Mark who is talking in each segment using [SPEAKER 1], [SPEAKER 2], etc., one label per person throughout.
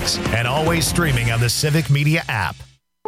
[SPEAKER 1] Civics, and always streaming on the Civic Media app.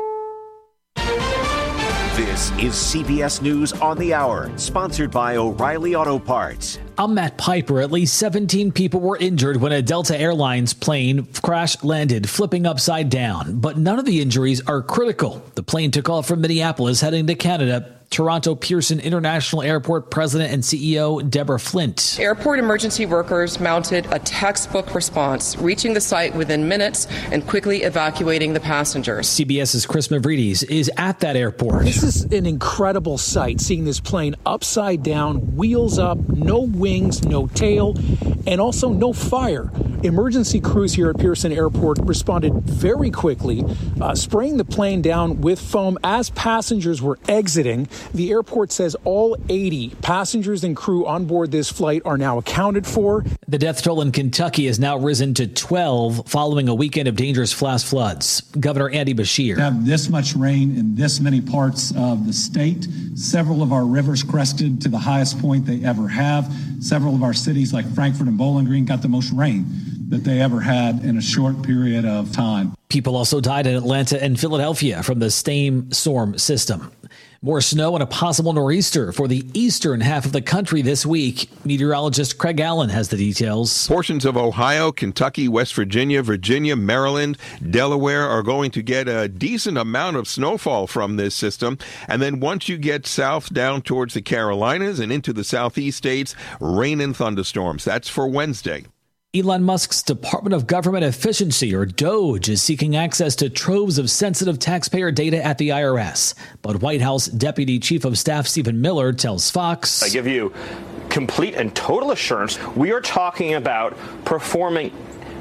[SPEAKER 2] This is CBS News on the Hour, sponsored by O'Reilly Auto Parts.
[SPEAKER 3] I'm Matt Piper. At least 17 people were injured when a Delta Airlines plane crash landed, flipping upside down. But none of the injuries are critical. The plane took off from Minneapolis, heading to Canada. Toronto Pearson International Airport President and CEO Deborah Flint.
[SPEAKER 4] Airport emergency workers mounted a textbook response, reaching the site within minutes and quickly evacuating the passengers.
[SPEAKER 3] CBS's Chris Mavridis is at that airport.
[SPEAKER 5] This is an incredible sight, seeing this plane upside down, wheels up, no wings, no tail, and also no fire. Emergency crews here at Pearson Airport responded very quickly, spraying the plane down with foam as passengers were exiting. The airport says all 80 passengers and crew on board this flight are now accounted for.
[SPEAKER 3] The death toll in Kentucky has now risen to 12 following a weekend of dangerous flash floods. Governor Andy Beshear.
[SPEAKER 6] To have this much rain in this many parts of the state, several of our rivers crested to the highest point they ever have. Several of our cities like Frankfurt and Bowling Green got the most rain that they ever had in a short period of time.
[SPEAKER 3] People also died in Atlanta and Philadelphia from the same storm system. More snow and a possible nor'easter for the eastern half of the country this week. Meteorologist Craig Allen has the details.
[SPEAKER 7] Portions of Ohio, Kentucky, West Virginia, Maryland, Delaware are going to get a decent amount of snowfall from this system. And then once you get south down towards the Carolinas and into the southeast states, rain and thunderstorms. That's for Wednesday.
[SPEAKER 3] Elon Musk's Department of Government Efficiency, or DOGE, is seeking access to troves of sensitive taxpayer data at the IRS. But White House Deputy Chief of Staff Stephen Miller tells Fox,
[SPEAKER 8] I give you complete and total assurance we are talking about performing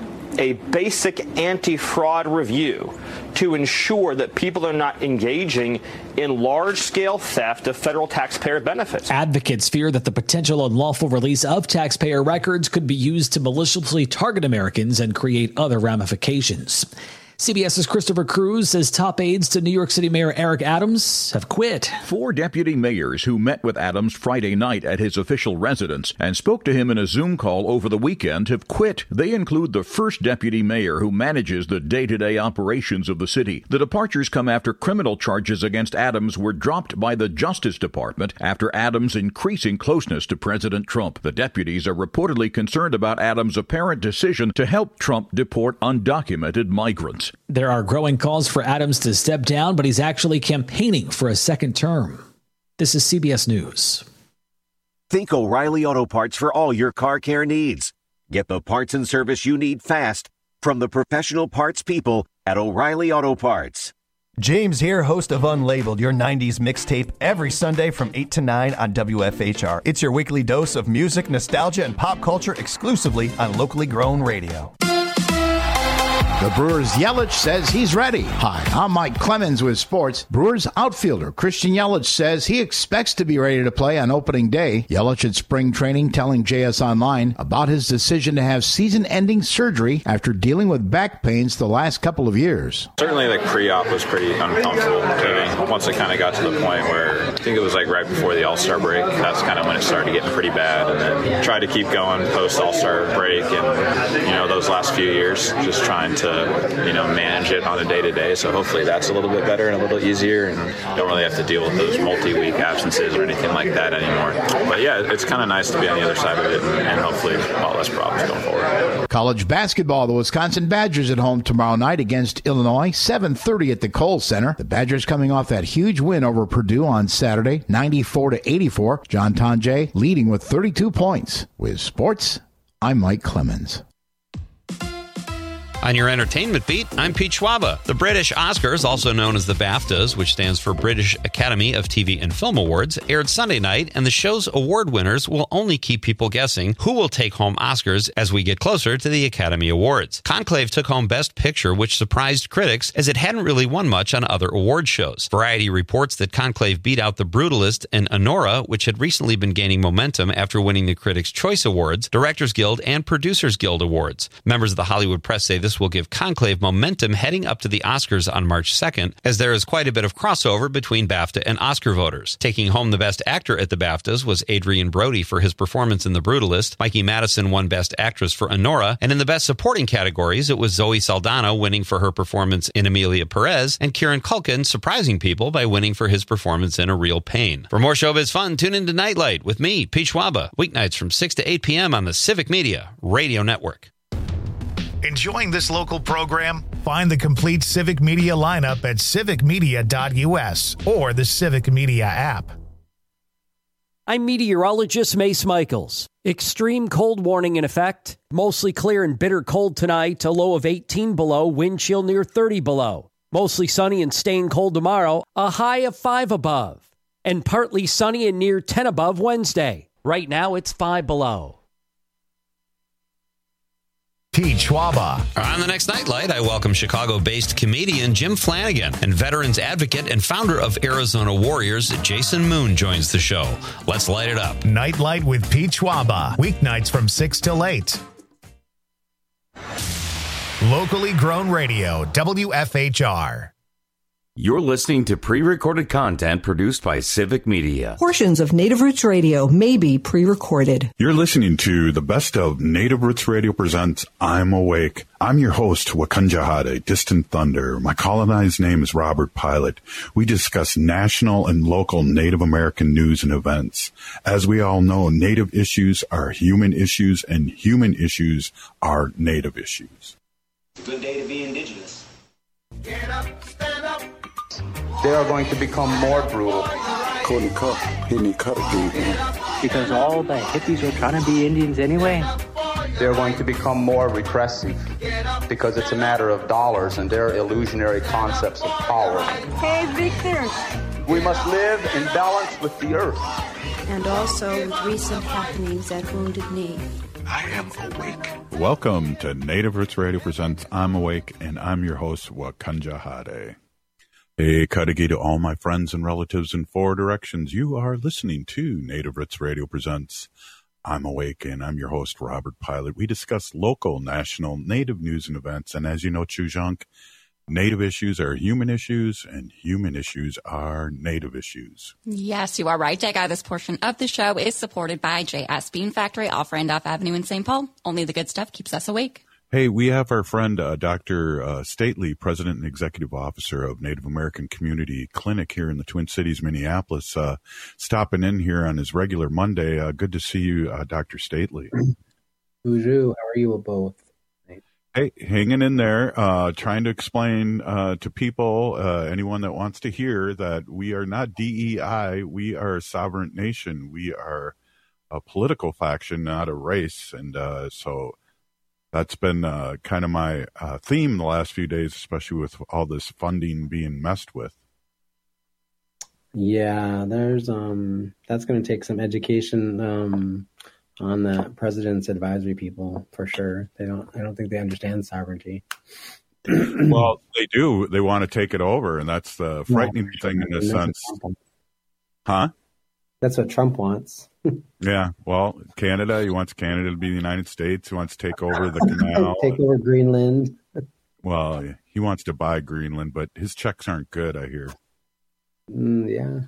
[SPEAKER 8] a basic anti-fraud review to ensure that people are not engaging in large-scale theft of federal taxpayer benefits.
[SPEAKER 3] Advocates fear that the potential unlawful release of taxpayer records could be used to maliciously target Americans and create other ramifications. CBS's Christopher Cruz says top aides to New York City Mayor Eric Adams have quit.
[SPEAKER 9] 4 deputy mayors who met with Adams Friday night at his official residence and spoke to him in a Zoom call over the weekend have quit. They include the first deputy mayor who manages the day-to-day operations of the city. The departures come after criminal charges against Adams were dropped by the Justice Department after Adams' increasing closeness to President Trump. The deputies are reportedly concerned about Adams' apparent decision to help Trump deport undocumented migrants.
[SPEAKER 3] There are growing calls for Adams to step down, but he's actually campaigning for a second term. This is CBS News.
[SPEAKER 2] Think O'Reilly Auto Parts for all your car care needs. Get the parts and service you need fast from the professional parts people at O'Reilly Auto Parts.
[SPEAKER 10] James here, host of Unlabeled, your 90s mixtape, every Sunday from 8 to 9 on WFHR. It's your weekly dose of music, nostalgia, and pop culture exclusively on locally grown radio.
[SPEAKER 11] The Brewers' Yelich says he's ready. Hi, I'm Mike Clemens with sports. Brewers outfielder Christian Yelich says he expects to be ready to play on opening day. Yelich at spring training telling JS Online about his decision to have season-ending surgery after dealing with back pains the last couple of years.
[SPEAKER 12] Certainly the pre-op was pretty uncomfortable to me. Once it kind of got to the point where I think it was like right before the All-Star break, that's kind of when it started getting pretty bad. And then tried to keep going post-All-Star break and, those last few years, just trying to manage it on a day-to-day. So hopefully that's a little bit better and a little easier and don't really have to deal with those multi-week absences or anything like that anymore. But yeah, it's kind of nice to be on the other side of it and hopefully a lot less problems going forward.
[SPEAKER 11] College basketball, the Wisconsin Badgers at home tomorrow night against Illinois, 7:30 at the Kohl Center. The Badgers coming off that huge win over Purdue on Saturday, 94-84. John Tonje leading with 32 points. With sports, I'm Mike Clemens.
[SPEAKER 13] On your entertainment beat, I'm Pete Schwaba. The British Oscars, also known as the BAFTAs, which stands for British Academy of TV and Film Awards, aired Sunday night, and the show's award winners will only keep people guessing who will take home Oscars as we get closer to the Academy Awards. Conclave took home Best Picture, which surprised critics as it hadn't really won much on other award shows. Variety reports that Conclave beat out The Brutalist and Anora, which had recently been gaining momentum after winning the Critics' Choice Awards, Directors Guild, and Producers Guild Awards. Members of the Hollywood press say this will give Conclave momentum heading up to the Oscars on March 2nd, as there is quite a bit of crossover between BAFTA and Oscar voters. Taking home the Best Actor at the BAFTAs was Adrian Brody for his performance in The Brutalist. Mikey Madison won Best Actress for Honora, and in the Best Supporting categories, it was Zoe Saldana winning for her performance in Emilia Perez, and Kieran Culkin surprising people by winning for his performance in A Real Pain. For more showbiz fun, tune into Nightlight with me, Pete Schwaba, weeknights from 6 to 8 p.m. on the Civic Media Radio Network.
[SPEAKER 1] Enjoying this local program? Find the complete Civic Media lineup at civicmedia.us or the Civic Media app.
[SPEAKER 14] I'm meteorologist Mace Michaels. Extreme cold warning in effect. Mostly clear and bitter cold tonight. A low of 18 below. Wind chill near 30 below. Mostly sunny and staying cold tomorrow. A high of 5 above. And partly sunny and near 10 above Wednesday. Right now it's 5 below.
[SPEAKER 1] Pete Schwaba.
[SPEAKER 13] On the next Nightlight, I welcome Chicago-based comedian Jim Flanagan and veterans advocate and founder of Arizona Warriors, Jason Moon, joins the show. Let's light it up.
[SPEAKER 1] Nightlight with Pete Schwaba. Weeknights from 6 till 8. Locally grown radio, WFHR.
[SPEAKER 15] You're listening to pre-recorded content produced by Civic Media.
[SPEAKER 16] Portions of Native Roots Radio may be pre-recorded.
[SPEAKER 17] You're listening to the best of Native Roots Radio presents I'm Awake. I'm your host, Wakunjahade, Distant Thunder. My colonized name is Robert Pilot. We discuss national and local Native American news and events. As we all know, Native issues are human issues, and human issues are Native issues.
[SPEAKER 18] It's a good day to be indigenous.
[SPEAKER 19] Get up, stand up.
[SPEAKER 20] They are going to become more brutal.
[SPEAKER 21] Because all the hippies are trying to be Indians anyway.
[SPEAKER 20] They're going to become more repressive because it's a matter of dollars and their illusionary concepts of power.
[SPEAKER 22] Hey, Victor.
[SPEAKER 20] We must live in balance with the earth.
[SPEAKER 22] And also with recent happenings at Wounded Knee.
[SPEAKER 17] I am awake. Welcome to Native Roots Radio presents I'm Awake, and I'm your host, Wakunjahade. Hey, Kadagi to all my friends and relatives in 4 directions. You are listening to Native Roots Radio presents I'm Awake, and I'm your host, Robert Pilot. We discuss local, national, Native news and events, and as you know, Chujunk, Native issues are human issues, and human issues are Native issues.
[SPEAKER 23] Yes, you are right, Jay Guy. This portion of the show is supported by JS Bean Factory off Randolph Avenue in St. Paul. Only the good stuff keeps us awake.
[SPEAKER 17] Hey, we have our friend Dr. Stately, President and Executive Officer of Native American Community Clinic here in the Twin Cities, Minneapolis, stopping in here on his regular Monday. Good to see you, Dr. Stately.
[SPEAKER 24] Bonjour, how are you both?
[SPEAKER 17] Hey, hanging in there, trying to explain to people, anyone that wants to hear, that we are not DEI, we are a sovereign nation. We are a political faction, not a race, and so that's been kind of my theme the last few days, especially with all this funding being messed with.
[SPEAKER 24] Yeah, there's that's going to take some education on the president's advisory people for sure. I don't think they understand sovereignty.
[SPEAKER 17] Well, they do. They want to take it over, and that's the frightening thing in this sense. Huh?
[SPEAKER 24] That's what Trump wants.
[SPEAKER 17] Yeah, well, Canada, he wants Canada to be the United States. He wants to take over the canal.
[SPEAKER 24] Take over Greenland.
[SPEAKER 17] Well, he wants to buy Greenland, but his checks aren't good, I hear.
[SPEAKER 24] Yeah.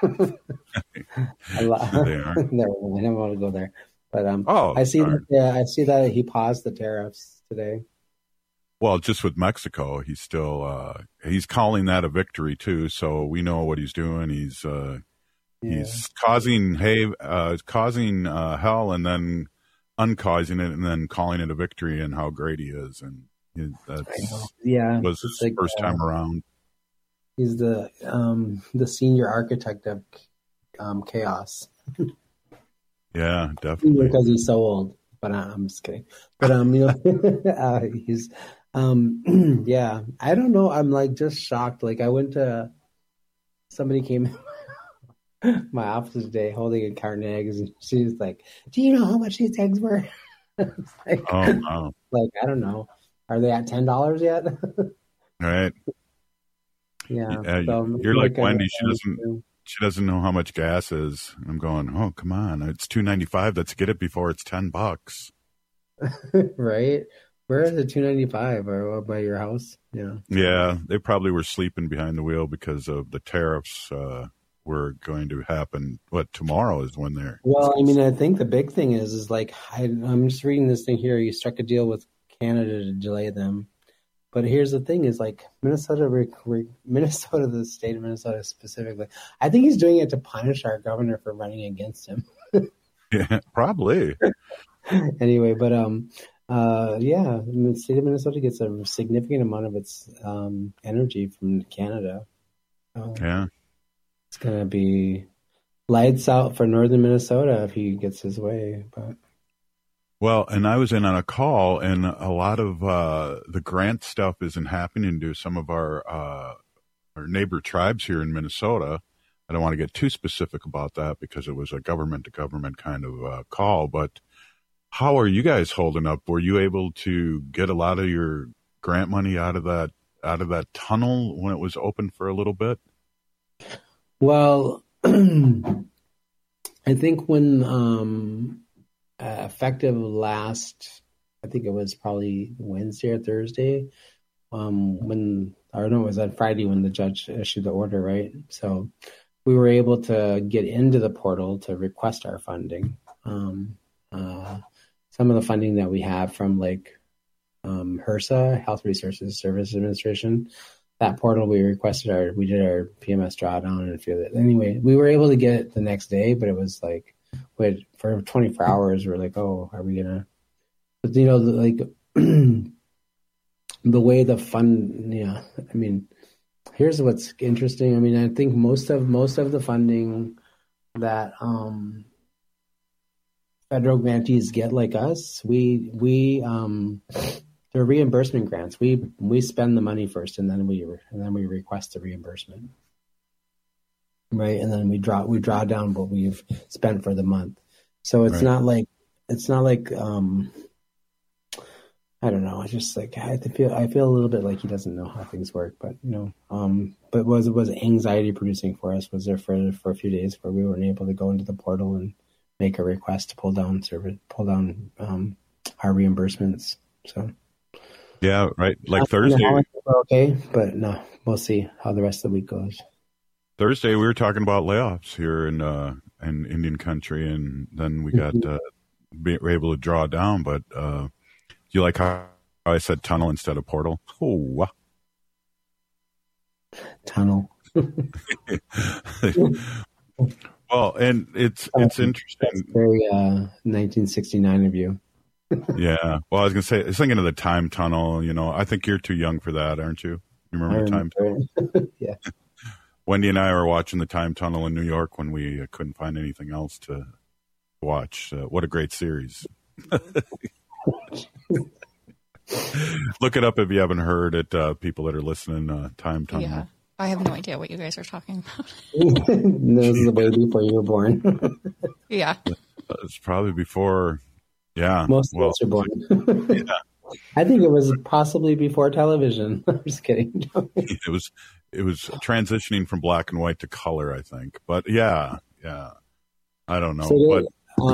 [SPEAKER 17] They are.
[SPEAKER 24] Never mind, I don't want to go there. But
[SPEAKER 17] I
[SPEAKER 24] see that he paused the tariffs today.
[SPEAKER 17] Well, just with Mexico, he's still he's calling that a victory too. So we know what he's doing. He's causing hell and then uncausing it and then calling it a victory and how great he is. And was his first time around.
[SPEAKER 24] He's the senior architect of chaos.
[SPEAKER 17] Yeah, definitely.
[SPEAKER 24] Because he's so old. But I'm just kidding. But he's yeah. I don't know. I'm like just shocked. Like somebody came my office today holding a carton of eggs, and she's like, "Do you know how much these eggs were?" Like,
[SPEAKER 17] oh no!
[SPEAKER 24] Like, I don't know. Are they at $10 yet?
[SPEAKER 17] Right.
[SPEAKER 24] Yeah. So
[SPEAKER 17] you're like Wendy. She doesn't know how much gas is. I'm going, oh come on! It's $2.95. Let's get it before it's $10.
[SPEAKER 24] Right. Where is the 295 or by your house? Yeah.
[SPEAKER 17] Yeah, they probably were sleeping behind the wheel because of the tariffs were going to happen. Tomorrow is when they're.
[SPEAKER 24] Well, I mean, I think the big thing is like I'm just reading this thing here. You struck a deal with Canada to delay them, but here's the thing: is like Minnesota, the state of Minnesota specifically. I think he's doing it to punish our governor for running against him.
[SPEAKER 17] Yeah, probably.
[SPEAKER 24] Anyway, but the state of Minnesota gets a significant amount of its energy from Canada.
[SPEAKER 17] Yeah.
[SPEAKER 24] It's going to be lights out for northern Minnesota if he gets his way. But
[SPEAKER 17] well, and I was in on a call, and a lot of the grant stuff isn't happening to some of our neighbor tribes here in Minnesota. I don't want to get too specific about that because it was a government-to-government kind of call, but how are you guys holding up? Were you able to get a lot of your grant money out of that tunnel when it was open for a little bit?
[SPEAKER 24] Well, I think when effective last, I think it was probably Wednesday or Thursday, it was on Friday when the judge issued the order, right? So we were able to get into the portal to request our funding. Some of the funding that we have from like HRSA, Health Resources Service Administration, that portal we did our PMS drawdown and a few of it. Anyway, we were able to get it the next day, but it was like for 24 hours we're like, oh, are we gonna? But the way the fund, yeah. I mean, here's what's interesting. I mean, I think most of the funding that federal grantees get, like us, they're reimbursement grants. We spend the money first, and then we request the reimbursement, right? And then we draw down what we've spent for the month. So it's not like I don't know. It's just like I feel a little bit like he doesn't know how things work, but but was anxiety producing for us? Was there for a few days where we weren't able to go into the portal and make a request to pull down our reimbursements? So.
[SPEAKER 17] Yeah, right. Like Thursday.
[SPEAKER 24] Okay, but no, we'll see how the rest of the week goes.
[SPEAKER 17] Thursday, we were talking about layoffs here in Indian country, and then we got were able to draw down. But you like how I said tunnel instead of portal? Oh,
[SPEAKER 24] tunnel.
[SPEAKER 17] Well, and it's interesting.
[SPEAKER 24] That's very 1969 of you.
[SPEAKER 17] Yeah. Well, I was going to say, I was thinking of the time tunnel. I think you're too young for that, aren't you? You remember the time tunnel?
[SPEAKER 24] Yeah.
[SPEAKER 17] Wendy and I were watching the time tunnel in New York when we couldn't find anything else to watch. What a great series. Look it up if you haven't heard it, people that are listening, time tunnel.
[SPEAKER 23] Yeah. I have no idea what you guys are talking about.
[SPEAKER 24] This is the way before you were born.
[SPEAKER 23] Yeah.
[SPEAKER 17] It's probably before... Yeah.
[SPEAKER 24] Most of us are born.
[SPEAKER 17] Yeah.
[SPEAKER 24] I think it was possibly before television. I'm just kidding.
[SPEAKER 17] It was transitioning from black and white to color, I think. But yeah. I don't know.
[SPEAKER 24] So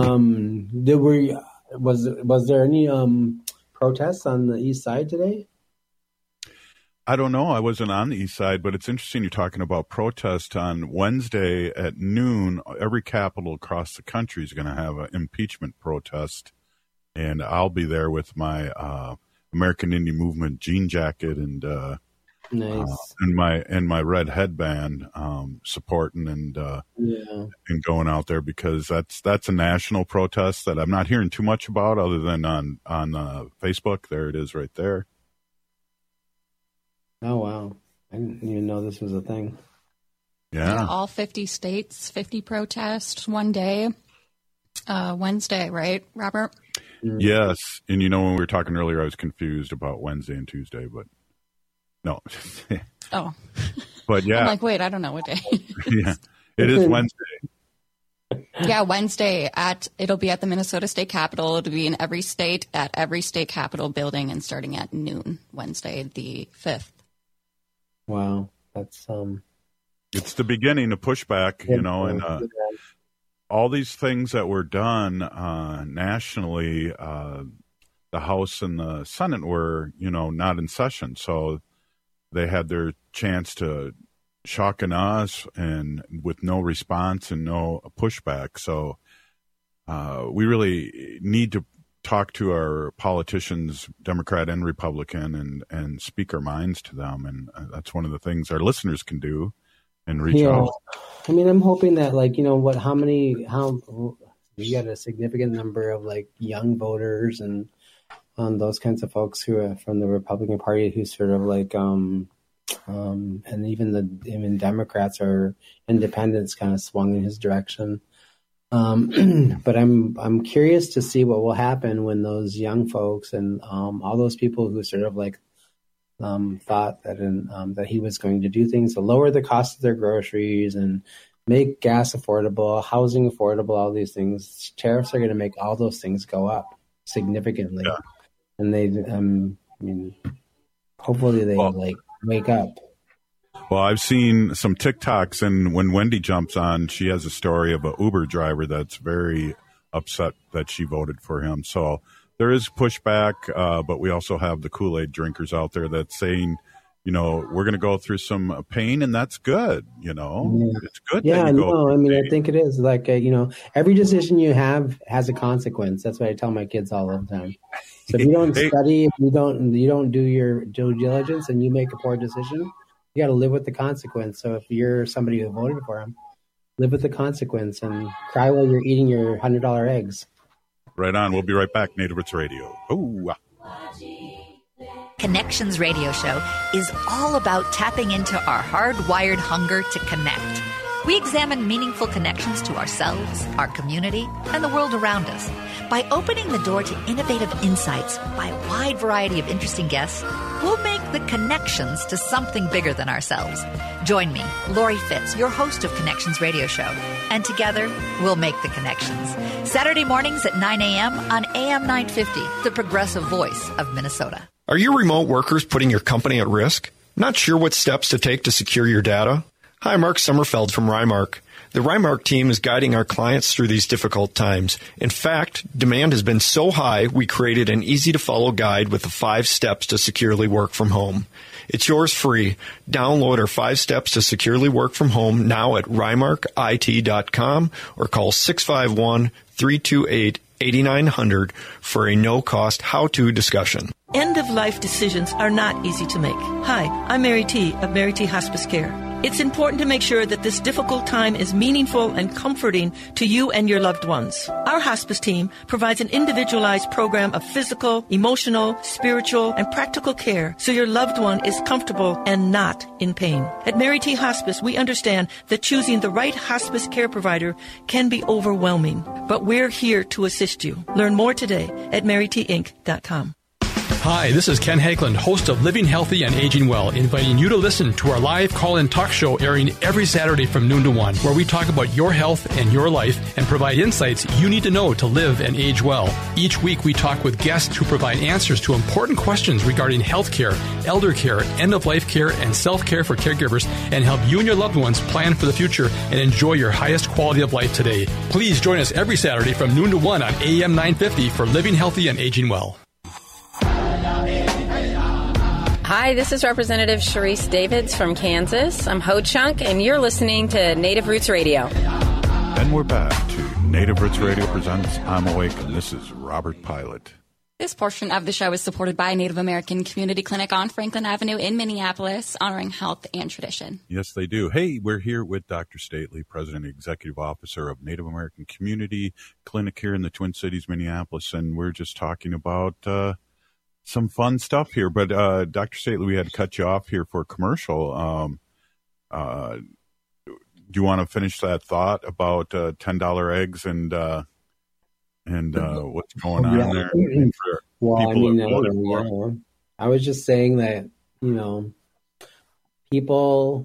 [SPEAKER 24] was there any protests on the east side today?
[SPEAKER 17] I don't know. I wasn't on the east side, but it's interesting you're talking about protests. On Wednesday at noon, every capital across the country is going to have an impeachment protest. And I'll be there with my American Indian Movement jean jacket and
[SPEAKER 24] nice.
[SPEAKER 17] and my red headband, supporting and going out there because that's a national protest that I'm not hearing too much about other than on Facebook. There it is, right there.
[SPEAKER 24] Oh wow! I didn't even know this was a thing.
[SPEAKER 17] Yeah,
[SPEAKER 23] all 50 states, 50 protests one day. Wednesday, right, Robert?
[SPEAKER 17] Yes. And when we were talking earlier, I was confused about Wednesday and Tuesday, but no.
[SPEAKER 23] Oh.
[SPEAKER 17] But yeah.
[SPEAKER 23] I'm like, wait, I don't know what day.
[SPEAKER 17] Yeah. It is Wednesday.
[SPEAKER 23] Yeah, Wednesday it'll be at the Minnesota State Capitol. It'll be in every state at every state capitol building and starting at noon, Wednesday, the 5th.
[SPEAKER 24] Wow. That's
[SPEAKER 17] it's the beginning of pushback, and all these things that were done nationally, the House and the Senate were, not in session. So they had their chance to shock and awe and with no response and no pushback. So we really need to talk to our politicians, Democrat and Republican, and speak our minds to them. And that's one of the things our listeners can do and reach out.
[SPEAKER 24] I mean, I'm hoping that, like, how you got a significant number of like young voters and those kinds of folks who are from the Republican Party who sort of like, and even Democrats or independents kind of swung in his direction. But I'm curious to see what will happen when those young folks and all those people who sort of like thought that that he was going to do things to lower the cost of their groceries and make gas affordable, housing affordable, all these things. Tariffs are going to make all those things go up significantly, and they, hopefully they wake up.
[SPEAKER 17] Well, I've seen some TikToks, and when Wendy jumps on, she has a story of an Uber driver that's very upset that she voted for him. So there is pushback, but we also have the Kool-Aid drinkers out there that's saying, we're going to go through some pain, and that's good. It's good.
[SPEAKER 24] Yeah, I think it is. Like, every decision you have has a consequence. That's what I tell my kids all the time. So if you don't study, if you don't do your due diligence, and you make a poor decision, you got to live with the consequence. So if you're somebody who voted for him, live with the consequence and cry while you're eating your $100 eggs.
[SPEAKER 17] Right on. We'll be right back. Native Roots Radio. Ooh.
[SPEAKER 4] Connections Radio Show is all about tapping into our hardwired hunger to connect. We examine meaningful connections to ourselves, our community, and the world around us. By opening the door to innovative insights by a wide variety of interesting guests, we'll make the connections to something bigger than ourselves. Join me, Lori Fitz, your host of Connections Radio Show, and together we'll make the connections. Saturday mornings at 9 a.m. on AM 950, the progressive voice of Minnesota.
[SPEAKER 5] Are you remote workers putting your company at risk? Not sure what steps to take to secure your data? Hi, Mark Sommerfeld from Rymark. The Rymark team is guiding our clients through these difficult times. In fact, demand has been so high, we created an easy-to-follow guide with the 5 steps to securely work from home. It's yours free. Download our 5 steps to securely work from home now at rymarkit.com or call 651-328-8900 for a no-cost how-to discussion.
[SPEAKER 6] End-of-life decisions are not easy to make. Hi, I'm Mary T. of Mary T. Hospice Care. It's important to make sure that this difficult time is meaningful and comforting to you and your loved ones. Our hospice team provides an individualized program of physical, emotional, spiritual, and practical care so your loved one is comfortable and not in pain. At Mary T. Hospice, we understand that choosing the right hospice care provider can be overwhelming, but we're here to assist you. Learn more today at marytinc.com.
[SPEAKER 7] Hi, this is Ken Hageland, host of Living Healthy and Aging Well, inviting you to listen to our live call-in talk show airing every Saturday from noon to 1, where we talk about your health and your life and provide insights you need to know to live and age well. Each week, we talk with guests who provide answers to important questions regarding health care, elder care, end-of-life care, and self-care for caregivers, and help you and your loved ones plan for the future and enjoy your highest quality of life today. Please join us every Saturday from noon to 1 on AM 950 for Living Healthy and Aging Well.
[SPEAKER 25] Hi, this is Representative Sharice Davids from Kansas. I'm Ho Chunk, and you're listening to Native Roots Radio.
[SPEAKER 17] And we're back to Native Roots Radio presents I'm Awake, and this is Robert Pilot.
[SPEAKER 23] This portion of the show is supported by Native American Community Clinic on Franklin Avenue in Minneapolis, honoring health and tradition.
[SPEAKER 17] Yes, they do. Hey, we're here with Dr. Stately, President and Executive Officer of Native American Community Clinic here in the Twin Cities, Minneapolis, and we're just talking about some fun stuff here. But Dr. Stately, we had to cut you off here for a commercial. Do you want to finish that thought about $10 eggs and what's going on there?
[SPEAKER 24] Well, I was just saying that, people,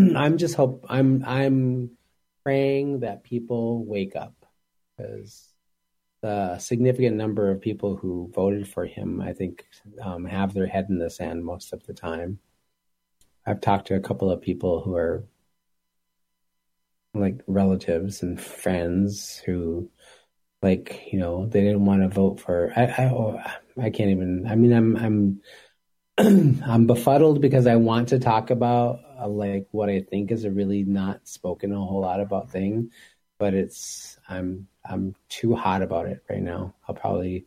[SPEAKER 24] I'm praying that people wake up, because the significant number of people who voted for him, I think, have their head in the sand most of the time. I've talked to a couple of people who are like relatives and friends who like, you know, they didn't want to vote for. I can't even. I mean, I'm befuddled because I want to talk about like what I think is a really not spoken a whole lot about thing, but I'm too hot about it right now. I'll probably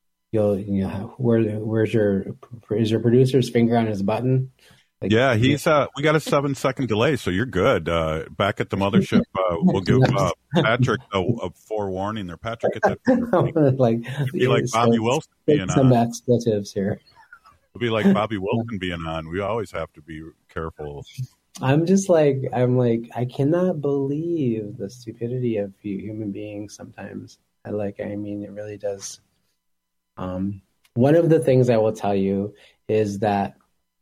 [SPEAKER 24] where's your producer's finger on his button? Like,
[SPEAKER 17] yeah, he's we got a 7-second delay, so you're good. Back at the mothership, we'll give Patrick a forewarning there. Patrick, it's
[SPEAKER 24] like
[SPEAKER 17] be like Bobby Wilson being
[SPEAKER 24] some
[SPEAKER 17] on.
[SPEAKER 24] expletives here.
[SPEAKER 17] It'll be like Bobby Wilson being on. We always have to be careful.
[SPEAKER 24] I'm like, I cannot believe the stupidity of human beings sometimes. I mean, it really does. One of the things I will tell you is that,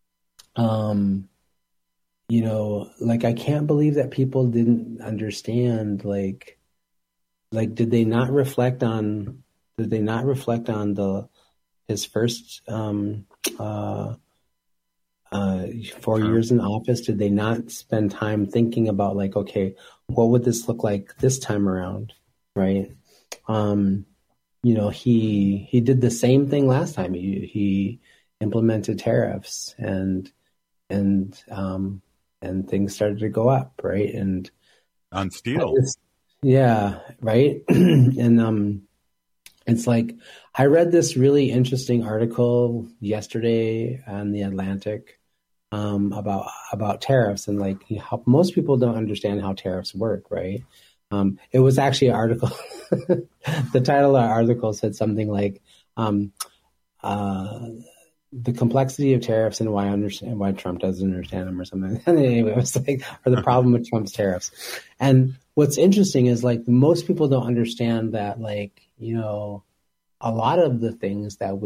[SPEAKER 24] you know, like, I can't believe that people didn't understand, like, did they not reflect on his first, 4 years in office? Did they not spend time thinking about, like, okay, what would this look like this time around? Right. You know, he did the same thing last time. He implemented tariffs and things started to go up, right? And
[SPEAKER 17] on steel.
[SPEAKER 24] Yeah, right. And it's like, I read this really interesting article yesterday on The Atlantic about tariffs, and like how most people don't understand how tariffs work, right? It was actually an article. The title of the article said something like, the complexity of tariffs and why Trump doesn't understand them, or something. And anyway, it was like, or the problem with Trump's tariffs. And what's interesting is, like, most people don't understand that, like, you know, a lot of the things that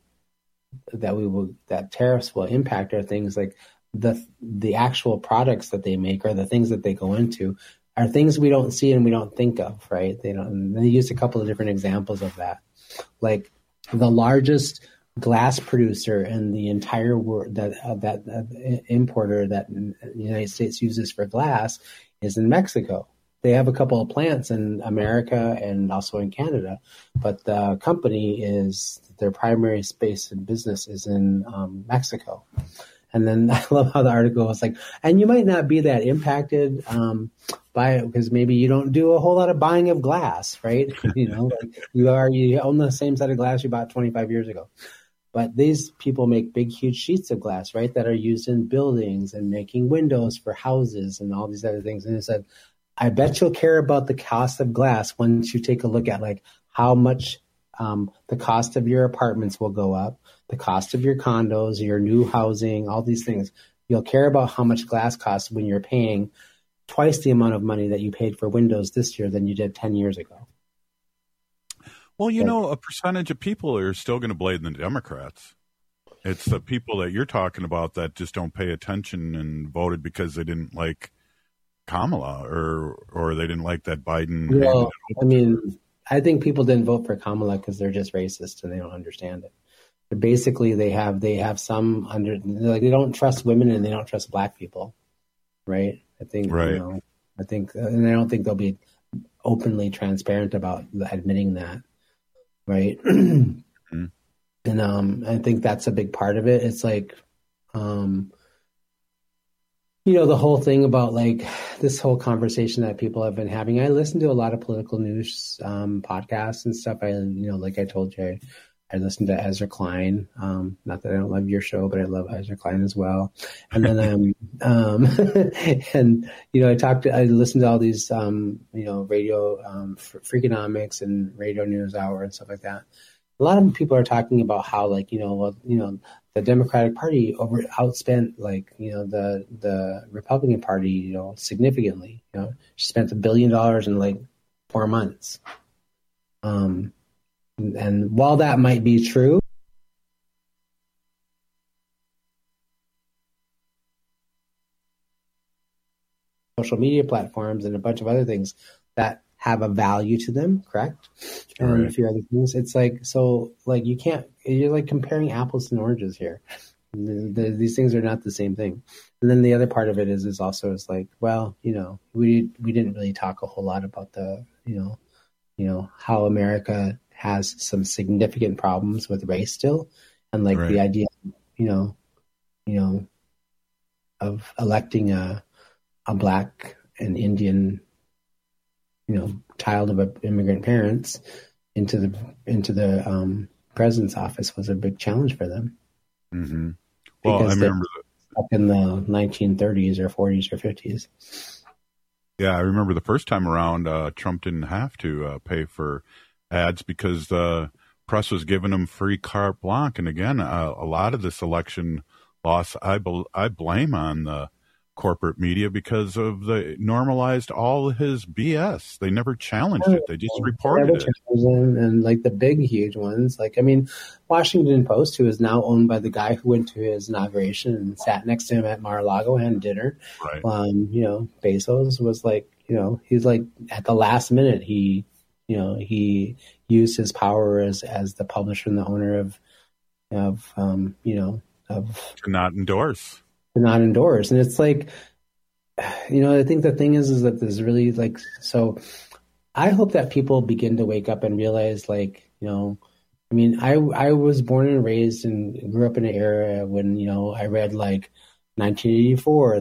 [SPEAKER 24] tariffs will impact are things like the actual products that they make, or the things that they go into, are things we don't see and we don't think of, right? They used a couple of different examples of that. Like, the largest glass producer in the entire world, that importer that the United States uses for glass, is in Mexico. They have a couple of plants in America and also in Canada, but the company their primary space and business is in Mexico. And then I love how the article was like, and you might not be that impacted by it because maybe you don't do a whole lot of buying of glass, right? You know, like you own the same set of glass you bought 25 years ago. But these people make big, huge sheets of glass, right, that are used in buildings and making windows for houses and all these other things. And it said, I bet you'll care about the cost of glass once you take a look at, like, how much the cost of your apartments will go up, the cost of your condos, your new housing, all these things. You'll care about how much glass costs when you're paying twice the amount of money that you paid for windows this year than you did 10 years ago.
[SPEAKER 17] Well, you know, a percentage of people are still going to blame the Democrats. It's the people that you're talking about that just don't pay attention and voted because they didn't like Kamala or they didn't like that Biden.
[SPEAKER 24] Well, I mean, I think people didn't vote for Kamala because they're just racist and they don't understand it. But basically, they have some they don't trust women and they don't trust Black people, right? I think,
[SPEAKER 17] right.
[SPEAKER 24] You know, and I don't think they'll be openly transparent about admitting that. Right. Mm-hmm. And I think that's a big part of it. It's like, you know, the whole thing about, like, this whole conversation that people have been having. I listen to a lot of political news podcasts and stuff. Like I told you, I listen to Ezra Klein. Not that I don't love your show, but I love Ezra Klein as well. And then, and, you know, I listened to all these, you know, radio, Freakonomics and Radio News Hour and stuff like that. A lot of people are talking about how, like, the Democratic Party outspent, like, you know, the Republican Party, you know, significantly. You know, she spent $1 billion in like 4 months. And while that might be true, social media platforms and a bunch of other things that have a value to them, correct? And
[SPEAKER 17] right.
[SPEAKER 24] A few other things. It's like, so, like, you're like comparing apples and oranges here. These things are not the same thing. And then the other part of it is also like, well, you know, we didn't really talk a whole lot about the, you how America has some significant problems with race still, and like the idea, of electing a Black and Indian, child of immigrant parents into the president's office was a big challenge for them.
[SPEAKER 17] Mm-hmm. Well, I remember
[SPEAKER 24] up in the 1930s or 40s or 50s.
[SPEAKER 17] Yeah, I remember the first time around, Trump didn't have to pay for ads because the press was giving him free carte blanche. And again, a lot of this election loss, I blame on the corporate media because of the normalized all his BS. They never challenged it. They just reported it.
[SPEAKER 24] And like the big, huge ones, Washington Post, who is now owned by the guy who went to his inauguration and sat next to him at Mar-a-Lago and had dinner.
[SPEAKER 17] Right.
[SPEAKER 24] Bezos was he's like at the last minute, he used his power as the publisher and the owner of
[SPEAKER 17] to not endorse.
[SPEAKER 24] And it's like, I think the thing is that there's really so I hope that people begin to wake up and realize I was born and raised and grew up in an era when, I read 1984,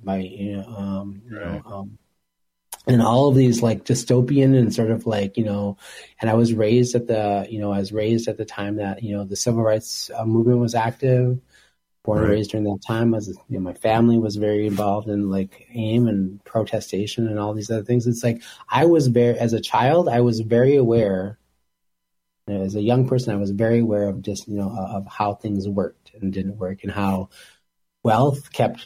[SPEAKER 24] and all of these dystopian and sort of and I was raised at the time that, the civil rights movement was active. Born and raised during that time, my family was very involved in AIM and protestation and all these other things. It's as a child, I was very aware. As a young person, I was very aware of just of how things worked and didn't work, and how wealth kept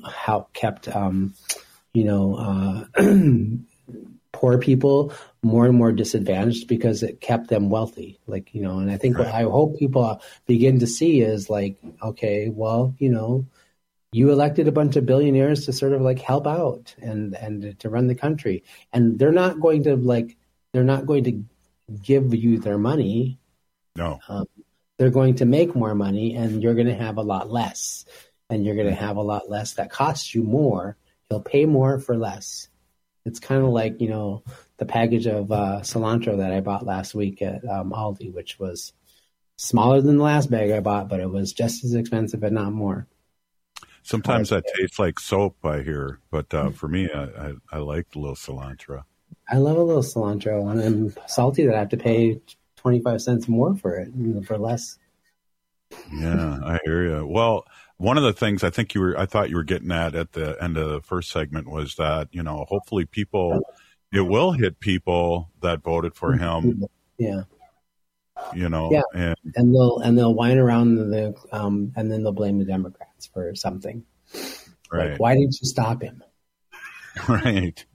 [SPEAKER 24] poor people more and more disadvantaged because it kept them wealthy. And I think what I hope people begin to see is okay, well, you elected a bunch of billionaires to sort of help out and to run the country. And they're not going to give you their money.
[SPEAKER 17] No.
[SPEAKER 24] They're going to make more money, and you're going to have a lot less. And you're going to have a lot less that costs you more. You'll pay more for less. It's kind of like, the package of cilantro that I bought last week at Aldi, which was smaller than the last bag I bought, but it was just as expensive, but not more.
[SPEAKER 17] Sometimes that tastes like soap, I hear. But for me, I like a little cilantro.
[SPEAKER 24] I love a little cilantro, and I'm salty that I have to pay 25 cents more for it, for less.
[SPEAKER 17] Yeah, I hear you. Well, one of the things I thought you were getting at the end of the first segment was that, hopefully it will hit people that voted for him.
[SPEAKER 24] Yeah.
[SPEAKER 17] Yeah.
[SPEAKER 24] And they'll whine around and then they'll blame the Democrats for something.
[SPEAKER 17] Right.
[SPEAKER 24] Why didn't you stop him?
[SPEAKER 17] Right.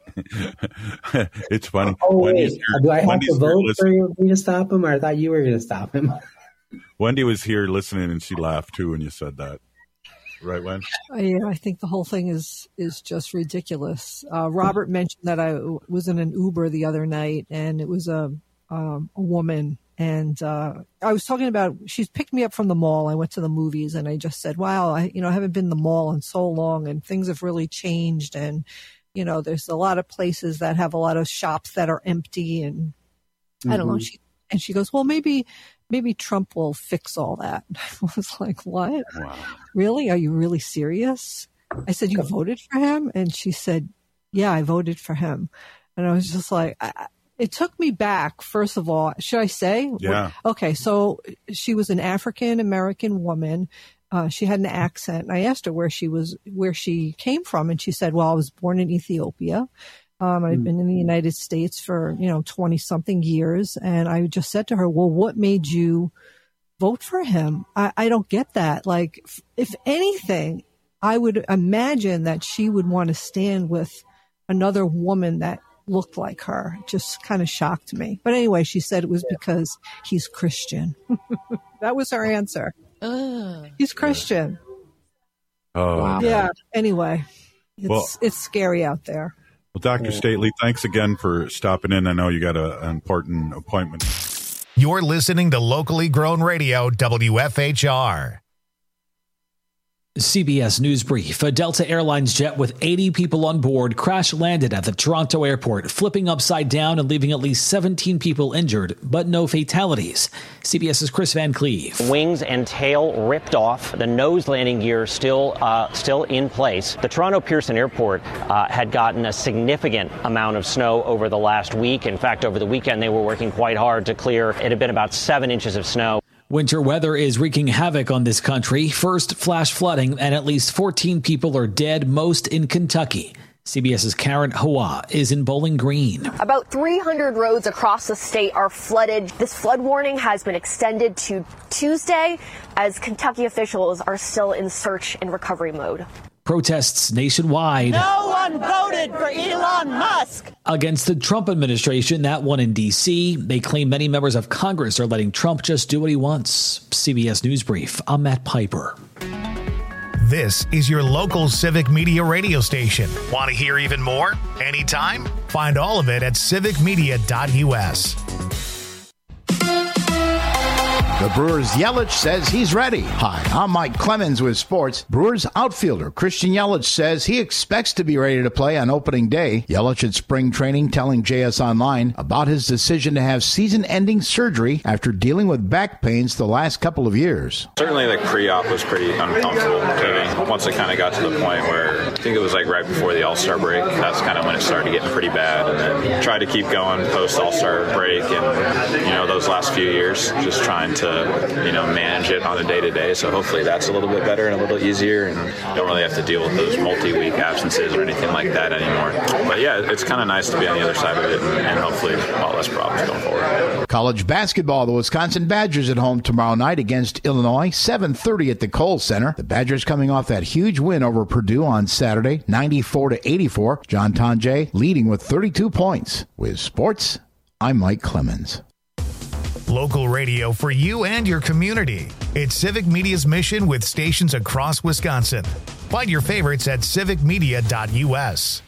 [SPEAKER 17] It's funny.
[SPEAKER 24] Oh, wait. Do I have to vote for you to stop him? Or I thought you were going to stop him.
[SPEAKER 17] Wendy was here listening, and she laughed too when you said that. Right, Wen?
[SPEAKER 2] Yeah, I think the whole thing is just ridiculous. Robert mentioned that I was in an Uber the other night, and it was a woman, and I was talking about, she's picked me up from the mall. I went to the movies, and I just said, wow, I haven't been in the mall in so long, and things have really changed, and there's a lot of places that have a lot of shops that are empty, and I don't know. She goes, well, maybe Trump will fix all that. I was like, what?
[SPEAKER 17] Wow.
[SPEAKER 2] Really? Are you really serious? I said, you voted for him? And she said, yeah, I voted for him. And I was just like, it took me back, first of all. Should I say?
[SPEAKER 17] Yeah.
[SPEAKER 2] Okay, so she was an African-American woman. She had an accent. I asked her where she came from. And she said, well, I was born in Ethiopia. I've been in the United States for, 20 something years. And I just said to her, well, what made you vote for him? I don't get that. If anything, I would imagine that she would want to stand with another woman that looked like her. It just kind of shocked me. But anyway, she said it was because he's Christian. That was her answer. He's Christian.
[SPEAKER 17] Oh, wow.
[SPEAKER 2] Yeah. Anyway, it's scary out there.
[SPEAKER 17] Well, Dr. Stately, thanks again for stopping in. I know you got an important appointment.
[SPEAKER 1] You're listening to locally grown radio, WFHR.
[SPEAKER 3] CBS News Brief. A Delta Airlines jet with 80 people on board crash-landed at the Toronto airport, flipping upside down and leaving at least 17 people injured, but no fatalities. CBS's Chris Van Cleve.
[SPEAKER 8] Wings and tail ripped off. The nose landing gear still in place. The Toronto Pearson Airport had gotten a significant amount of snow over the last week. In fact, over the weekend, they were working quite hard to clear. It had been about 7 inches of snow.
[SPEAKER 3] Winter weather is wreaking havoc on this country. First, flash flooding, and at least 14 people are dead, most in Kentucky. CBS's Karen Hawa is in Bowling Green.
[SPEAKER 9] About 300 roads across the state are flooded. This flood warning has been extended to Tuesday as Kentucky officials are still in search and recovery mode.
[SPEAKER 3] Protests nationwide.
[SPEAKER 10] No one voted for Elon Musk.
[SPEAKER 3] Against the Trump administration, that one in D.C. They claim many members of Congress are letting Trump just do what he wants. CBS News Brief. I'm Matt Piper.
[SPEAKER 1] This is your local Civic Media radio station. Want to hear even more? Anytime? Find all of it at civicmedia.us.
[SPEAKER 11] The Brewers' Yelich says he's ready. Hi, I'm Mike Clemens with sports. Brewers outfielder Christian Yelich says he expects to be ready to play on opening day. Yelich at spring training telling JS Online about his decision to have season-ending surgery after dealing with back pains the last couple of years.
[SPEAKER 12] Certainly the pre-op was pretty uncomfortable. Once it kind of got to the point where I think it was like right before the All-Star break, that's kind of when it started getting pretty bad. And then tried to keep going post-All-Star break and, those last few years, just trying to manage it on a day-to-day. So hopefully that's a little bit better and a little easier and don't really have to deal with those multi-week absences or anything like that anymore. But yeah, it's kind of nice to be on the other side of it and hopefully a lot less problems going forward.
[SPEAKER 11] College basketball, the Wisconsin Badgers at home tomorrow night against Illinois, 7:30 at the Kohl Center. The Badgers coming off that huge win over Purdue on Saturday, 94-84. John Tonje leading with 32 points. With sports, I'm Mike Clemens.
[SPEAKER 1] Local radio for you and your community. It's Civic Media's mission with stations across Wisconsin. Find your favorites at civicmedia.us.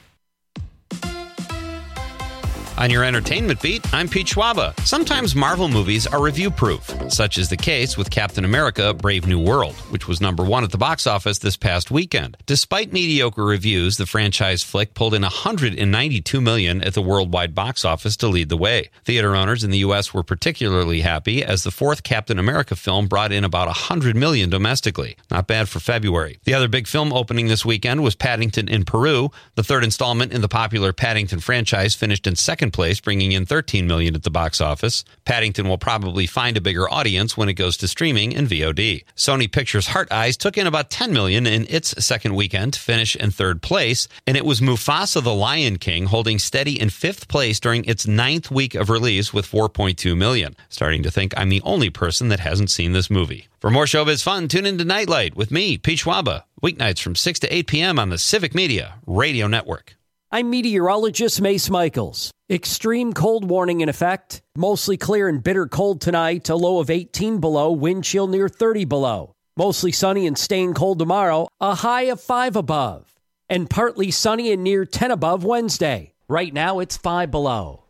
[SPEAKER 13] On your entertainment beat, I'm Pete Schwaba. Sometimes Marvel movies are review-proof. Such is the case with Captain America: Brave New World, which was #1 at the box office this past weekend. Despite mediocre reviews, the franchise flick pulled in $192 million at the worldwide box office to lead the way. Theater owners in the U.S. were particularly happy as the fourth Captain America film brought in about $100 million domestically. Not bad for February. The other big film opening this weekend was Paddington in Peru. The third installment in the popular Paddington franchise finished in second place, bringing in $13 million at the box office. Paddington will probably find a bigger audience when it goes to streaming and VOD. Sony Pictures' Heart Eyes took in about $10 million in its second weekend to finish in third place, and it was Mufasa the Lion King holding steady in fifth place during its 9th week of release with $4.2 million. Starting to think I'm the only person that hasn't seen this movie. For more showbiz fun, tune into Nightlight with me, Pete Schwaba, weeknights from 6 to 8 p.m. on the Civic Media Radio Network.
[SPEAKER 14] I'm meteorologist Mace Michaels. Extreme cold warning in effect. Mostly clear and bitter cold tonight. A low of 18 below. Wind chill near 30 below. Mostly sunny and staying cold tomorrow. A high of 5 above. And partly sunny and near 10 above Wednesday. Right now it's 5 below.